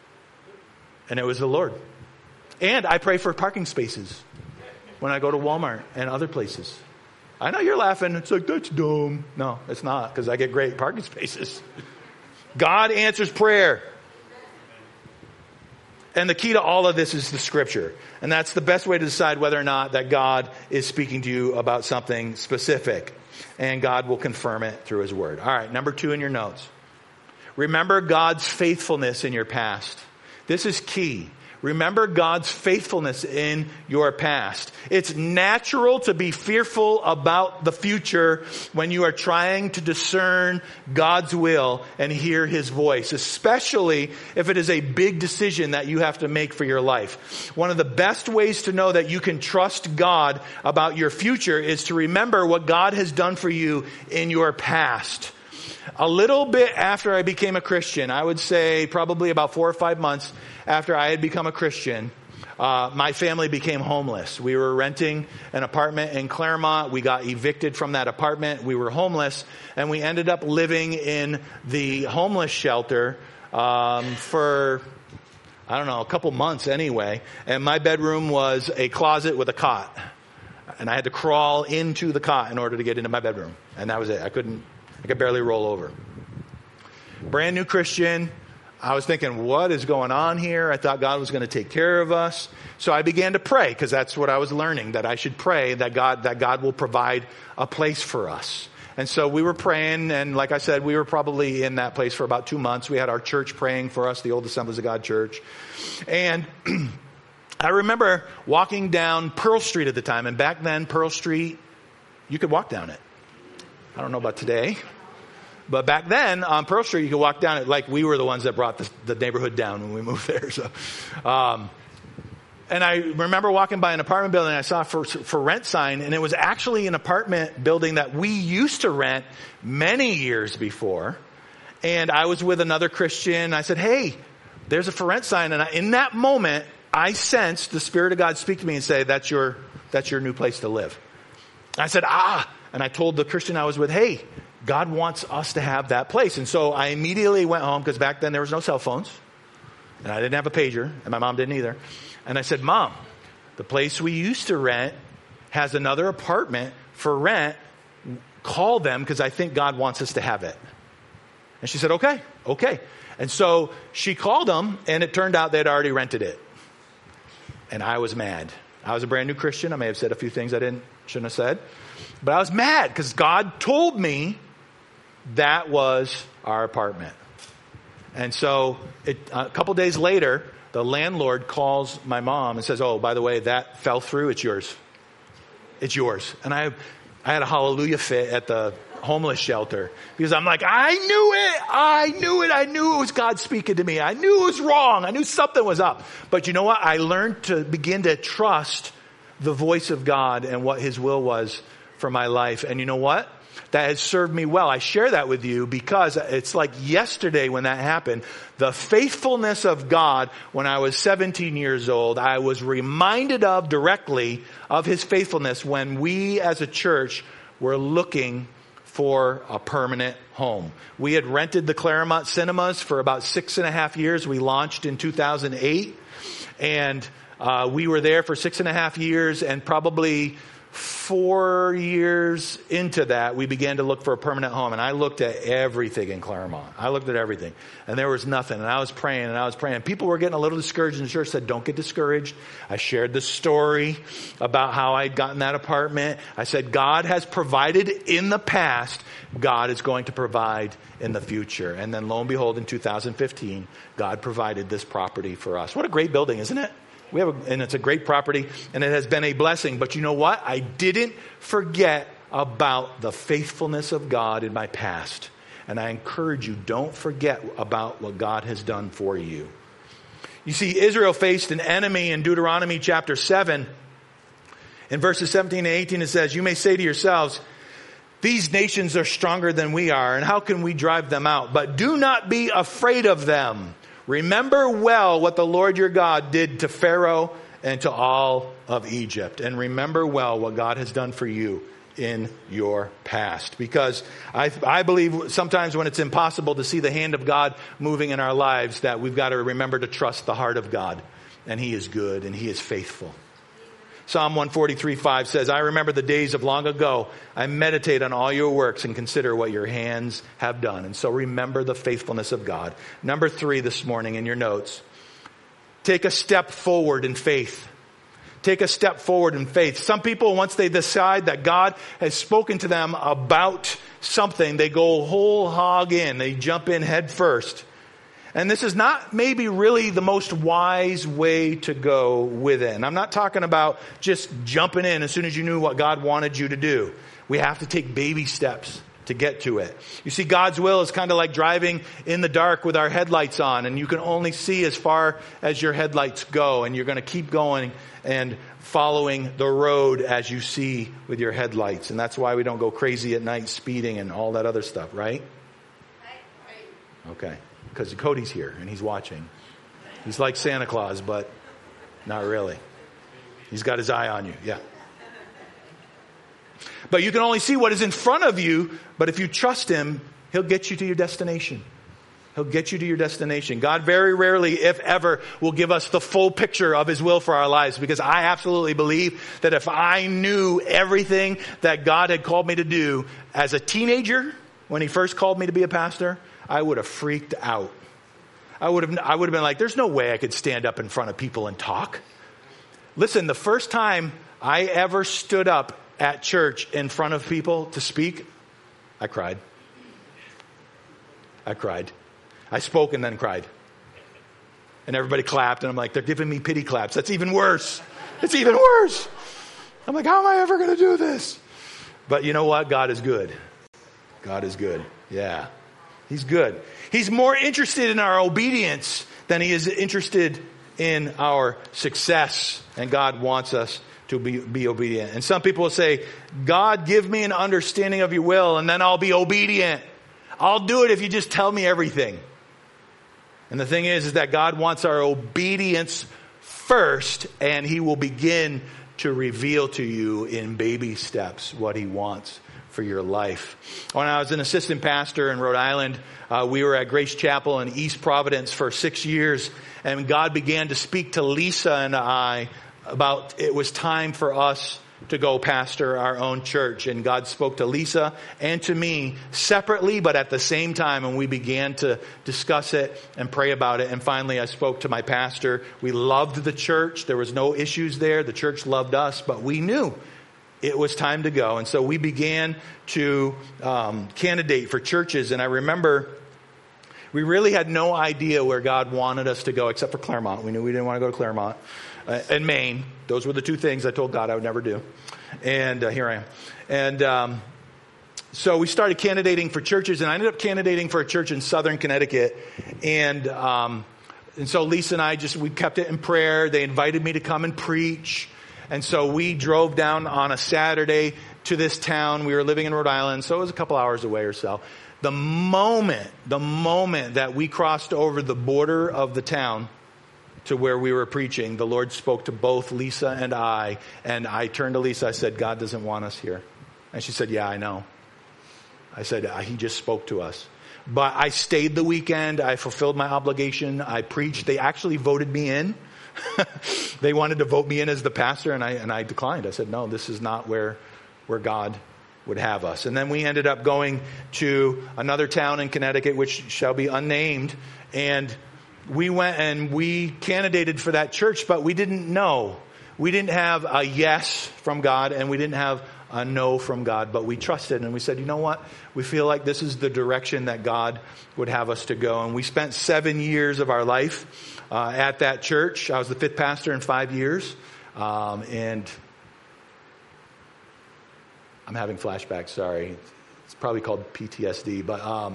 And it was the Lord. And I pray for parking spaces when I go to Walmart and other places. I know you're laughing. It's like, that's dumb. No, it's not, because I get great parking spaces. God answers prayer. And the key to all of this is the Scripture. And that's the best way to decide whether or not that God is speaking to you about something specific. And God will confirm it through His Word. All right, number 2 in your notes. Remember God's faithfulness in your past. This is key. Remember God's faithfulness in your past. It's natural to be fearful about the future when you are trying to discern God's will and hear His voice, especially if it is a big decision that you have to make for your life. One of the best ways to know that you can trust God about your future is to remember what God has done for you in your past. A little bit after I became a Christian, I would say probably about 4 or 5 months after I had become a Christian, my family became homeless. We were renting an apartment in Claremont. We got evicted from that apartment. We were homeless, and we ended up living in the homeless shelter for, I don't know, a couple months anyway. And my bedroom was a closet with a cot. And I had to crawl into the cot in order to get into my bedroom. And that was it. I could barely roll over. Brand new Christian. I was thinking, what is going on here? I thought God was going to take care of us. So I began to pray, because that's what I was learning, that I should pray that God will provide a place for us. And so we were praying, and like I said, we were probably in that place for about 2 months. We had our church praying for us, the Old Assemblies of God Church. And I remember walking down Pearl Street at the time, and back then, Pearl Street, you could walk down it. I don't know about today. But back then, on Pearl Street, you could walk down it like we were the ones that brought the neighborhood down when we moved there. So, and I remember walking by an apartment building, and I saw a for rent sign, and it was actually an apartment building that we used to rent many years before. And I was with another Christian. I said, hey, there's a for rent sign. And in that moment, I sensed the Spirit of God speak to me and say, that's your new place to live. I said, and I told the Christian I was with, hey, God wants us to have that place. And so I immediately went home, because back then there was no cell phones, and I didn't have a pager, and my mom didn't either. And I said, Mom, the place we used to rent has another apartment for rent. Call them, because I think God wants us to have it. And she said, okay. okay. And so she called them, and it turned out they'd already rented it. And I was mad. I was a brand new Christian. I may have said a few things I shouldn't have said. But I was mad because God told me that was our apartment. And so a couple days later, the landlord calls my mom and says, oh, by the way, that fell through. It's yours. It's yours. And I had a hallelujah fit at the homeless shelter because I'm like, I knew it. I knew it was God speaking to me. I knew it was wrong. I knew something was up. But you know what? I learned to begin to trust the voice of God and what his will was for my life. And you know what? That has served me well. I share that with you because it's like yesterday when that happened. The faithfulness of God when I was 17 years old, I was reminded of directly of his faithfulness when we as a church were looking for a permanent home. We had rented the Claremont Cinemas for about 6.5 years. We launched in 2008 and we were there for 6.5 years, and probably 4 years into that, we began to look for a permanent home. And I looked at everything in Claremont. I looked at everything. And there was nothing. And I was praying. People were getting a little discouraged, and the church said, don't get discouraged. I shared the story about how I'd gotten that apartment. I said, God has provided in the past. God is going to provide in the future. And then lo and behold, in 2015, God provided this property for us. What a great building, isn't it? And it's a great property, and it has been a blessing. But you know what? I didn't forget about the faithfulness of God in my past. And I encourage you, don't forget about what God has done for you. You see, Israel faced an enemy in Deuteronomy chapter 7. In verses 17 and 18, it says, you may say to yourselves, these nations are stronger than we are, and how can we drive them out? But do not be afraid of them. Remember well what the Lord your God did to Pharaoh and to all of Egypt. And remember well what God has done for you in your past. Because I believe sometimes when it's impossible to see the hand of God moving in our lives, that we've got to remember to trust the heart of God. And he is good and he is faithful. Psalm 143:5 says, I remember the days of long ago. I meditate on all your works and consider what your hands have done. And so remember the faithfulness of God. Number 3 this morning in your notes. Take a step forward in faith. Take a step forward in faith. Some people, once they decide that God has spoken to them about something, they go whole hog in. They jump in head first. And this is not maybe really the most wise way to go with it. And I'm not talking about just jumping in as soon as you knew what God wanted you to do. We have to take baby steps to get to it. You see, God's will is kind of like driving in the dark with our headlights on, and you can only see as far as your headlights go, and you're going to keep going and following the road as you see with your headlights. And that's why we don't go crazy at night speeding and all that other stuff, right? Okay. Because Cody's here and he's watching. He's like Santa Claus, but not really. He's got his eye on you. Yeah. But you can only see what is in front of you. But if you trust him, he'll get you to your destination. He'll get you to your destination. God very rarely, if ever, will give us the full picture of his will for our lives. Because I absolutely believe that if I knew everything that God had called me to do as a teenager, when he first called me to be a pastor, I would have freaked out. I would have been like, there's no way I could stand up in front of people and talk. Listen, the first time I ever stood up at church in front of people to speak, I cried. I spoke and then cried. And everybody clapped, and I'm like, they're giving me pity claps. That's even worse. It's even worse. I'm like, how am I ever going to do this? But you know what? God is good. God is good. Yeah. He's good. He's more interested in our obedience than he is interested in our success. And God wants us to be obedient. And some people will say, God, give me an understanding of your will and then I'll be obedient. I'll do it if you just tell me everything. And the thing is that God wants our obedience first, and he will begin to reveal to you in baby steps what he wants for your life. When I was an assistant pastor in Rhode Island, we were at Grace Chapel in East Providence for 6 years, and God began to speak to Lisa and I about it was time for us to go pastor our own church. And God spoke to Lisa and to me separately, but at the same time, and we began to discuss it and pray about it. And finally, I spoke to my pastor. We loved the church. There was no issues there. The church loved us, but we knew it was time to go. And so we began to candidate for churches. And I remember we really had no idea where God wanted us to go, except for Claremont. We knew we didn't want to go to Claremont and Maine. Those were the two things I told God I would never do. And here I am. And so we started candidating for churches, and I ended up candidating for a church in southern Connecticut. And so Lisa and I we kept it in prayer. They invited me to come and preach. And so we drove down on a Saturday to this town. We were living in Rhode Island, so it was a couple hours away or so. The moment that we crossed over the border of the town to where we were preaching, the Lord spoke to both Lisa and I turned to Lisa, I said, God doesn't want us here. And she said, yeah, I know. I said, he just spoke to us. But I stayed the weekend, I fulfilled my obligation, I preached. They actually voted me in. They wanted to vote me in as the pastor, and I declined. I said, no, this is not where God would have us. And then we ended up going to another town in Connecticut, which shall be unnamed. And we went and we candidated for that church, but we didn't know. We didn't have a yes from God, and we didn't have a no from God, but we trusted, and we said, you know what? We feel like this is the direction that God would have us to go. And we spent 7 years of our life at that church. I was the 5th pastor in 5 years. And I'm having flashbacks, sorry. It's probably called PTSD, but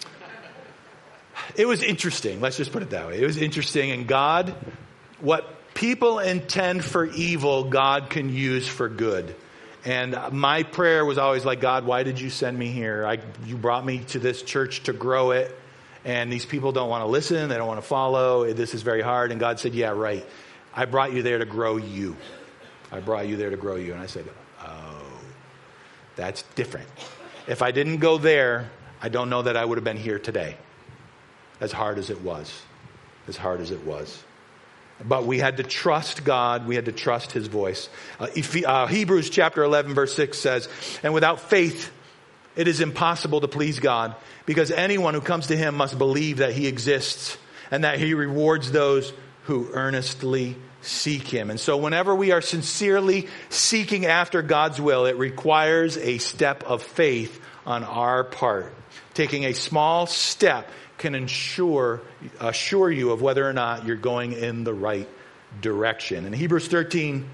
it was interesting. Let's just put it that way. It was interesting. And God, what people intend for evil, God can use for good. And my prayer was always like, God, why did you send me here? You brought me to this church to grow it. And these people don't want to listen. They don't want to follow. This is very hard. And God said, yeah, right. I brought you there to grow you. I brought you there to grow you. And I said, oh, that's different. If I didn't go there, I don't know that I would have been here today. As hard as it was. As hard as it was. But we had to trust God. We had to trust His voice. Hebrews chapter 11 verse 6 says, and without faith, it is impossible to please God, because anyone who comes to Him must believe that He exists and that He rewards those who earnestly seek Him. And so whenever we are sincerely seeking after God's will, it requires a step of faith on our part. Taking a small step can assure you of whether or not you're going in the right direction. And Hebrews 13,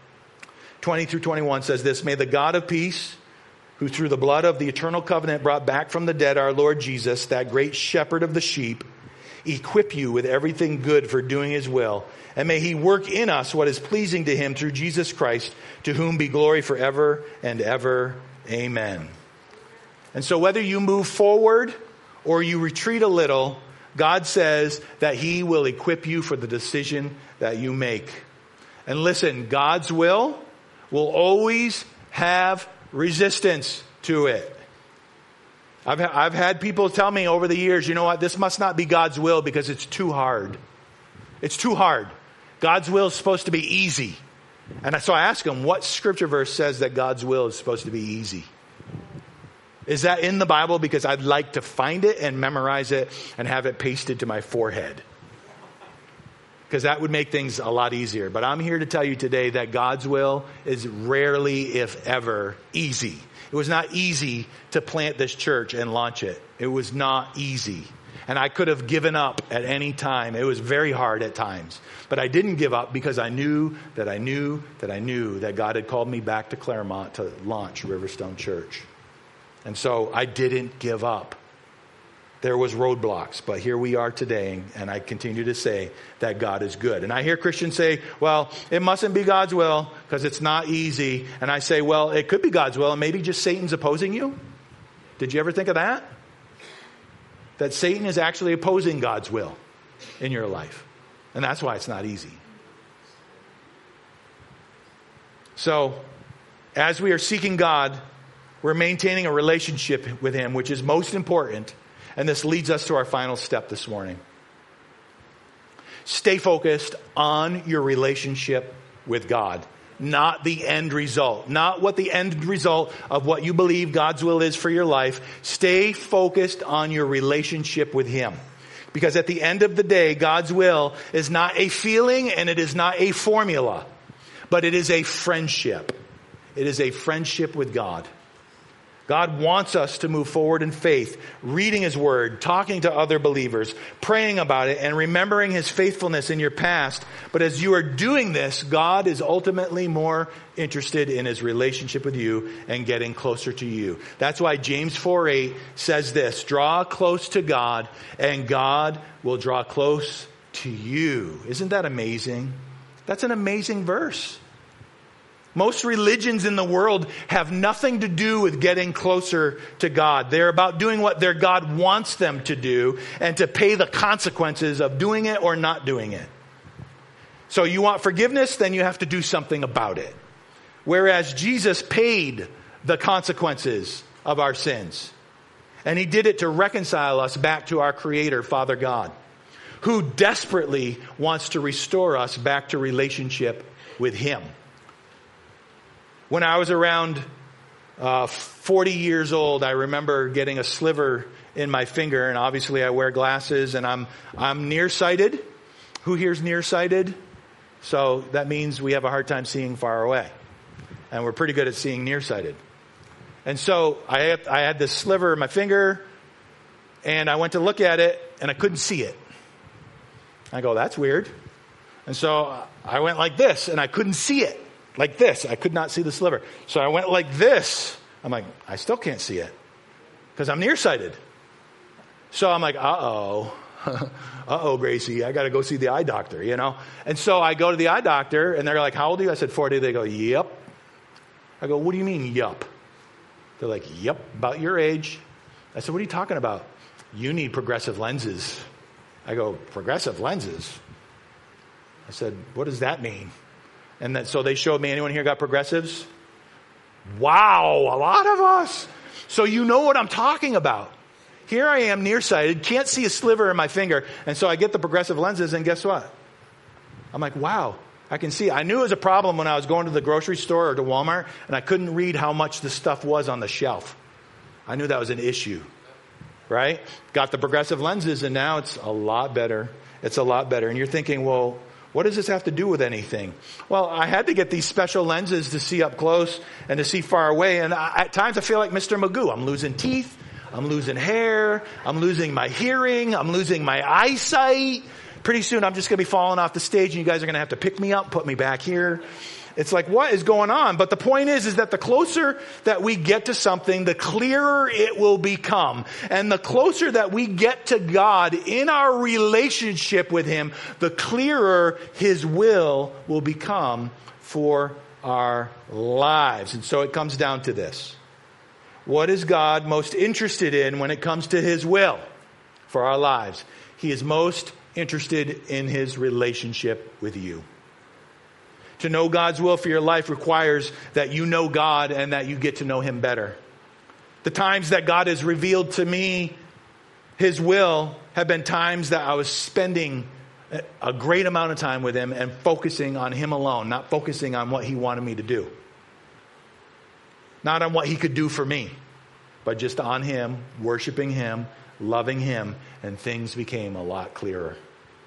20 through 21 says this, may the God of peace, who through the blood of the eternal covenant brought back from the dead our Lord Jesus, that great shepherd of the sheep, equip you with everything good for doing His will. And may He work in us what is pleasing to Him through Jesus Christ, to whom be glory forever and ever. Amen. And so whether you move forward or you retreat a little, God says that He will equip you for the decision that you make. And listen, God's will always have resistance to it. I've had people tell me over the years, you know what, this must not be God's will because it's too hard. It's too hard. God's will is supposed to be easy. And so I ask them, what scripture verse says that God's will is supposed to be easy? Is that in the Bible? Because I'd like to find it and memorize it and have it pasted to my forehead. Because that would make things a lot easier. But I'm here to tell you today that God's will is rarely, if ever, easy. It was not easy to plant this church and launch it. It was not easy. And I could have given up at any time. It was very hard at times. But I didn't give up because I knew that God had called me back to Claremont to launch Riverstone Church. And so I didn't give up. There was roadblocks, but here we are today, and I continue to say that God is good. And I hear Christians say, well, it mustn't be God's will because it's not easy. And I say, well, it could be God's will, and maybe just Satan's opposing you. Did you ever think of that? That Satan is actually opposing God's will in your life. And that's why it's not easy. So, as we are seeking God, we're maintaining a relationship with Him, which is most important. And this leads us to our final step this morning. Stay focused on your relationship with God. not the end result. Not what the end result of what you believe God's will is for your life. Stay focused on your relationship with Him. Because at the end of the day, God's will is not a feeling and it is not a formula, but it is a friendship. It is a friendship with God. God wants us to move forward in faith, reading His Word, talking to other believers, praying about it, and remembering His faithfulness in your past. But as you are doing this, God is ultimately more interested in His relationship with you and getting closer to you. That's why James 4:8 says this, draw close to God and God will draw close to you. Isn't that amazing? That's an amazing verse. Most religions in the world have nothing to do with getting closer to God. They're about doing what their God wants them to do and to pay the consequences of doing it or not doing it. So you want forgiveness, then you have to do something about it. Whereas Jesus paid the consequences of our sins. And He did it to reconcile us back to our Creator, Father God, who desperately wants to restore us back to relationship with Him. When I was around 40 years old, I remember getting a sliver in my finger, and obviously I wear glasses, and I'm nearsighted. Who here's nearsighted? So that means we have a hard time seeing far away, and we're pretty good at seeing nearsighted. And so I had this sliver in my finger, and I went to look at it, and I couldn't see it. I go, that's weird. And so I went like this, and I couldn't see it. Like this. I could not see the sliver. So I went like this. I'm like, I still can't see it because I'm nearsighted. So I'm like, uh-oh, Gracie, I got to go see the eye doctor, you know. And so I go to the eye doctor, and they're like, how old are you? I said, 40. They go, yep. I go, what do you mean, yup? They're like, yep, about your age. I said, what are you talking about? You need progressive lenses. I go, progressive lenses? I said, what does that mean? And so they showed me, anyone here got progressives? Wow, a lot of us. So you know what I'm talking about. Here I am nearsighted, can't see a sliver in my finger. And so I get the progressive lenses, and guess what? I'm like, wow, I can see. I knew it was a problem when I was going to the grocery store or to Walmart, and I couldn't read how much the stuff was on the shelf. I knew that was an issue, right? Got the progressive lenses, and now it's a lot better. It's a lot better. And you're thinking, well, what does this have to do with anything? Well, I had to get these special lenses to see up close and to see far away. And at times I feel like Mr. Magoo. I'm losing teeth. I'm losing hair. I'm losing my hearing. I'm losing my eyesight. Pretty soon I'm just going to be falling off the stage, and you guys are going to have to pick me up, put me back here. It's like, what is going on? But the point is that the closer that we get to something, the clearer it will become. And the closer that we get to God in our relationship with Him, the clearer His will become for our lives. And so it comes down to this. What is God most interested in when it comes to His will for our lives? He is most interested in His relationship with you. To know God's will for your life requires that you know God and that you get to know Him better. The times that God has revealed to me His will have been times that I was spending a great amount of time with Him and focusing on Him alone, not focusing on what He wanted me to do. Not on what He could do for me, but just on Him, worshiping Him, loving Him, and things became a lot clearer.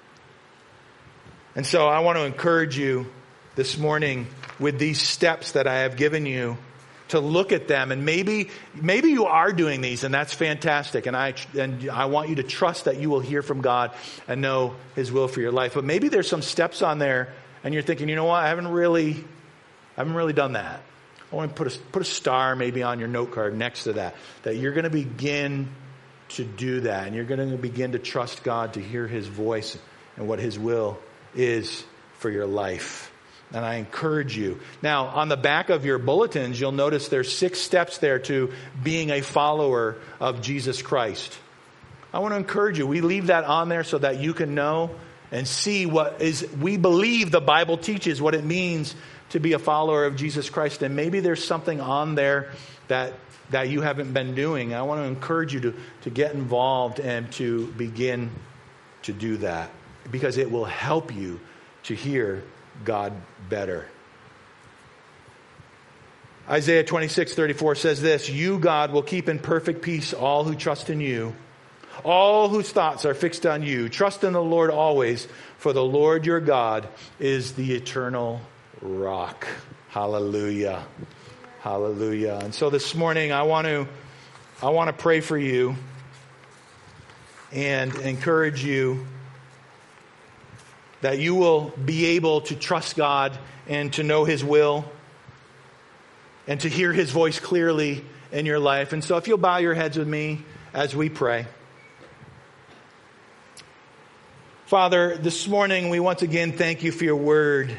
And so I want to encourage you this morning with these steps that I have given you to look at them. And maybe you are doing these, and that's fantastic. And I want you to trust that you will hear from God and know His will for your life. But maybe there's some steps on there and you're thinking, you know what, I haven't really done that. I want to put a star maybe on your note card next to that you're going to begin to do that. And you're going to begin to trust God to hear His voice and what His will is for your life. And I encourage you. Now, on the back of your bulletins, you'll notice there's 6 steps there to being a follower of Jesus Christ. I want to encourage you. We leave that on there so that you can know and see we believe the Bible teaches what it means to be a follower of Jesus Christ. And maybe there's something on there that you haven't been doing. I want to encourage you to get involved and to begin to do that, because it will help you to hear God better. Isaiah 26:34 says this, "You, God, will keep in perfect peace all who trust in you, all whose thoughts are fixed on you. Trust in the Lord always, for the Lord your God is the eternal rock." Hallelujah. Hallelujah. And so this morning I want to pray for you and encourage you that you will be able to trust God and to know His will and to hear His voice clearly in your life. And so if you'll bow your heads with me as we pray. Father, this morning we once again thank you for your word.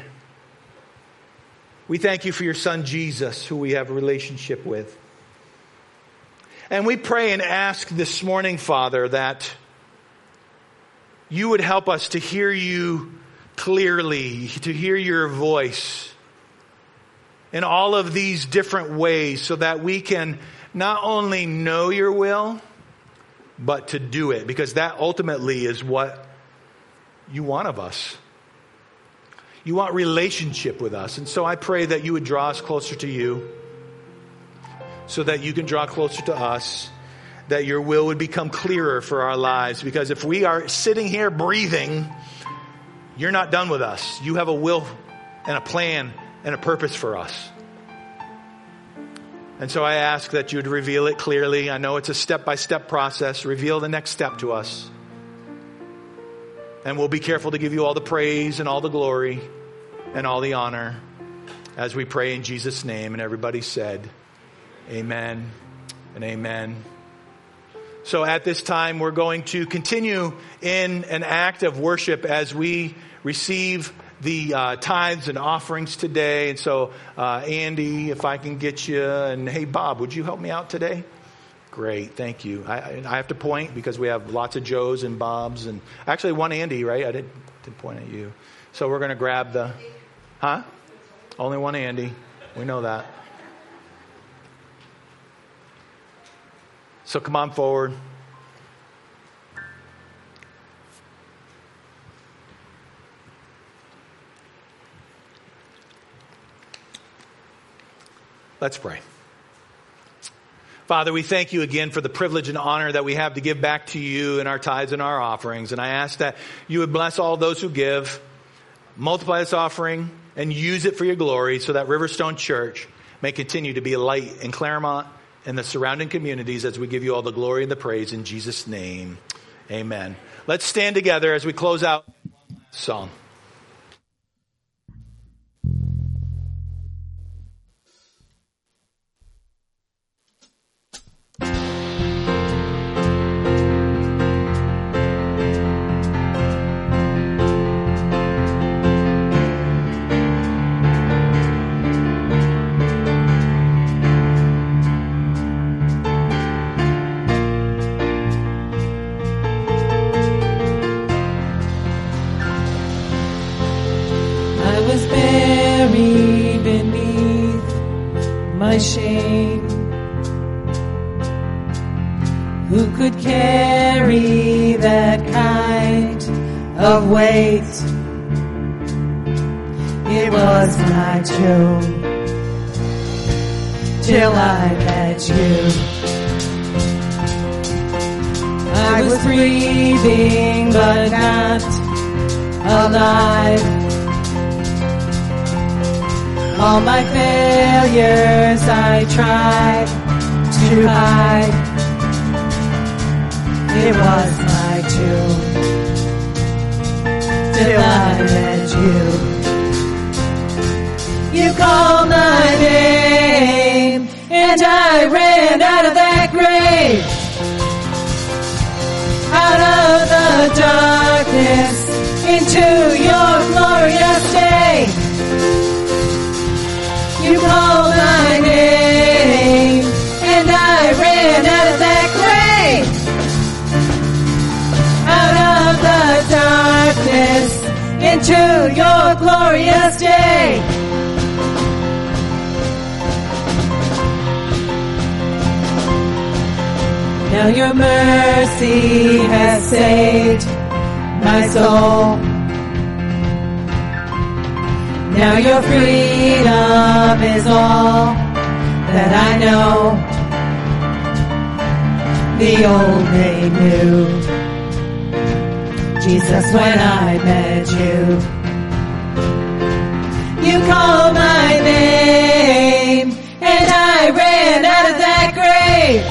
We thank you for your Son Jesus, who we have a relationship with. And we pray and ask this morning, Father, that you would help us to hear you clearly, to hear your voice in all of these different ways, so that we can not only know your will, but to do it, because that ultimately is what you want of us. You want relationship with us. And so I pray that you would draw us closer to you so that you can draw closer to us, that your will would become clearer for our lives. Because if we are sitting here breathing, you're not done with us. You have a will and a plan and a purpose for us. And so I ask that you would reveal it clearly. I know it's a step-by-step process. Reveal the next step to us. And we'll be careful to give you all the praise and all the glory and all the honor as we pray in Jesus' name. And everybody said, amen and amen. So at this time, we're going to continue in an act of worship as we receive the tithes and offerings today. And so, Andy, if I can get you, and hey, Bob, would you help me out today? Great, thank you. I have to point because we have lots of Joes and Bobs, and actually one Andy, right? I didn't point at you. So we're going to grab the, only one Andy. We know that. So come on forward. Let's pray. Father, we thank you again for the privilege and honor that we have to give back to you in our tithes and our offerings. And I ask that you would bless all those who give, multiply this offering, and use it for your glory so that Riverstone Church may continue to be a light in Claremont and the surrounding communities as we give you all the glory and the praise in Jesus' name. Amen. Let's stand together as we close out one last song. Shame. Who could carry that kind of weight? It was my tomb till I met you. I was breathing but not alive. All my failures I tried to hide. It was my tomb till I met you. You called my name and I ran out of that grave, out of the darkness into your glorious day. You called my name, and I ran out of that grave, out of the darkness into your glorious day. Now your mercy has saved my soul. Now your freedom is all that I know, the old name new. Jesus, when I met you, you called my name, and I ran out of that grave,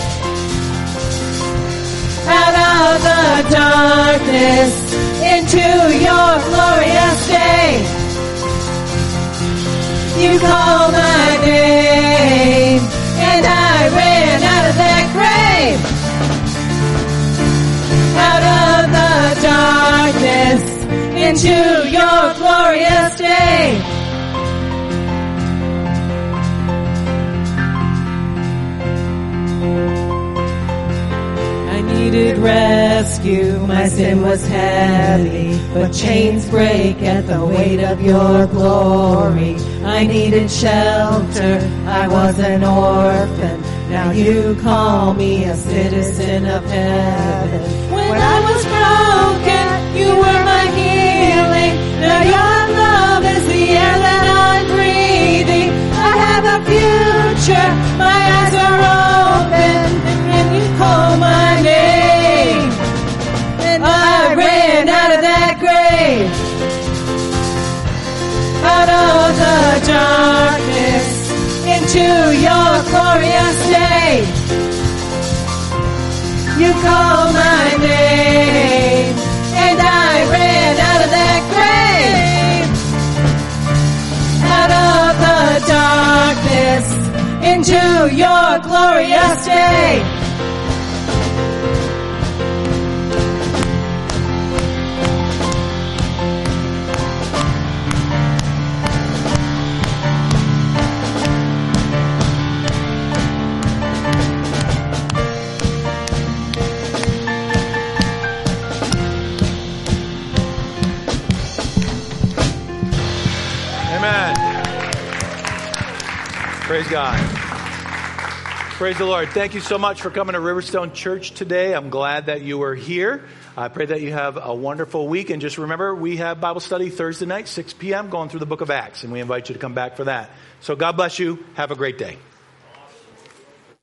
out of the darkness, into your glorious day. You called my name, and I ran out of that grave, out of the darkness, into your glorious day. I needed rescue, my sin was heavy, but chains break at the weight of your glory. I needed shelter, I was an orphan, now you call me a citizen of heaven. When I was broken, you were my healing, now your love is the air that I'm breathing. I have a future, my eyes are open, and you call my name, and I ran out of that grave, out of the darkness, into your glorious day. You called my name, and I ran out of that grave, out of the darkness, into your glorious day. Praise God. Praise the Lord. Thank you so much for coming to Riverstone Church today. I'm glad that you were here. I pray that you have a wonderful week. And just remember, we have Bible study Thursday night, 6 p.m., going through the book of Acts. And we invite you to come back for that. So God bless you. Have a great day.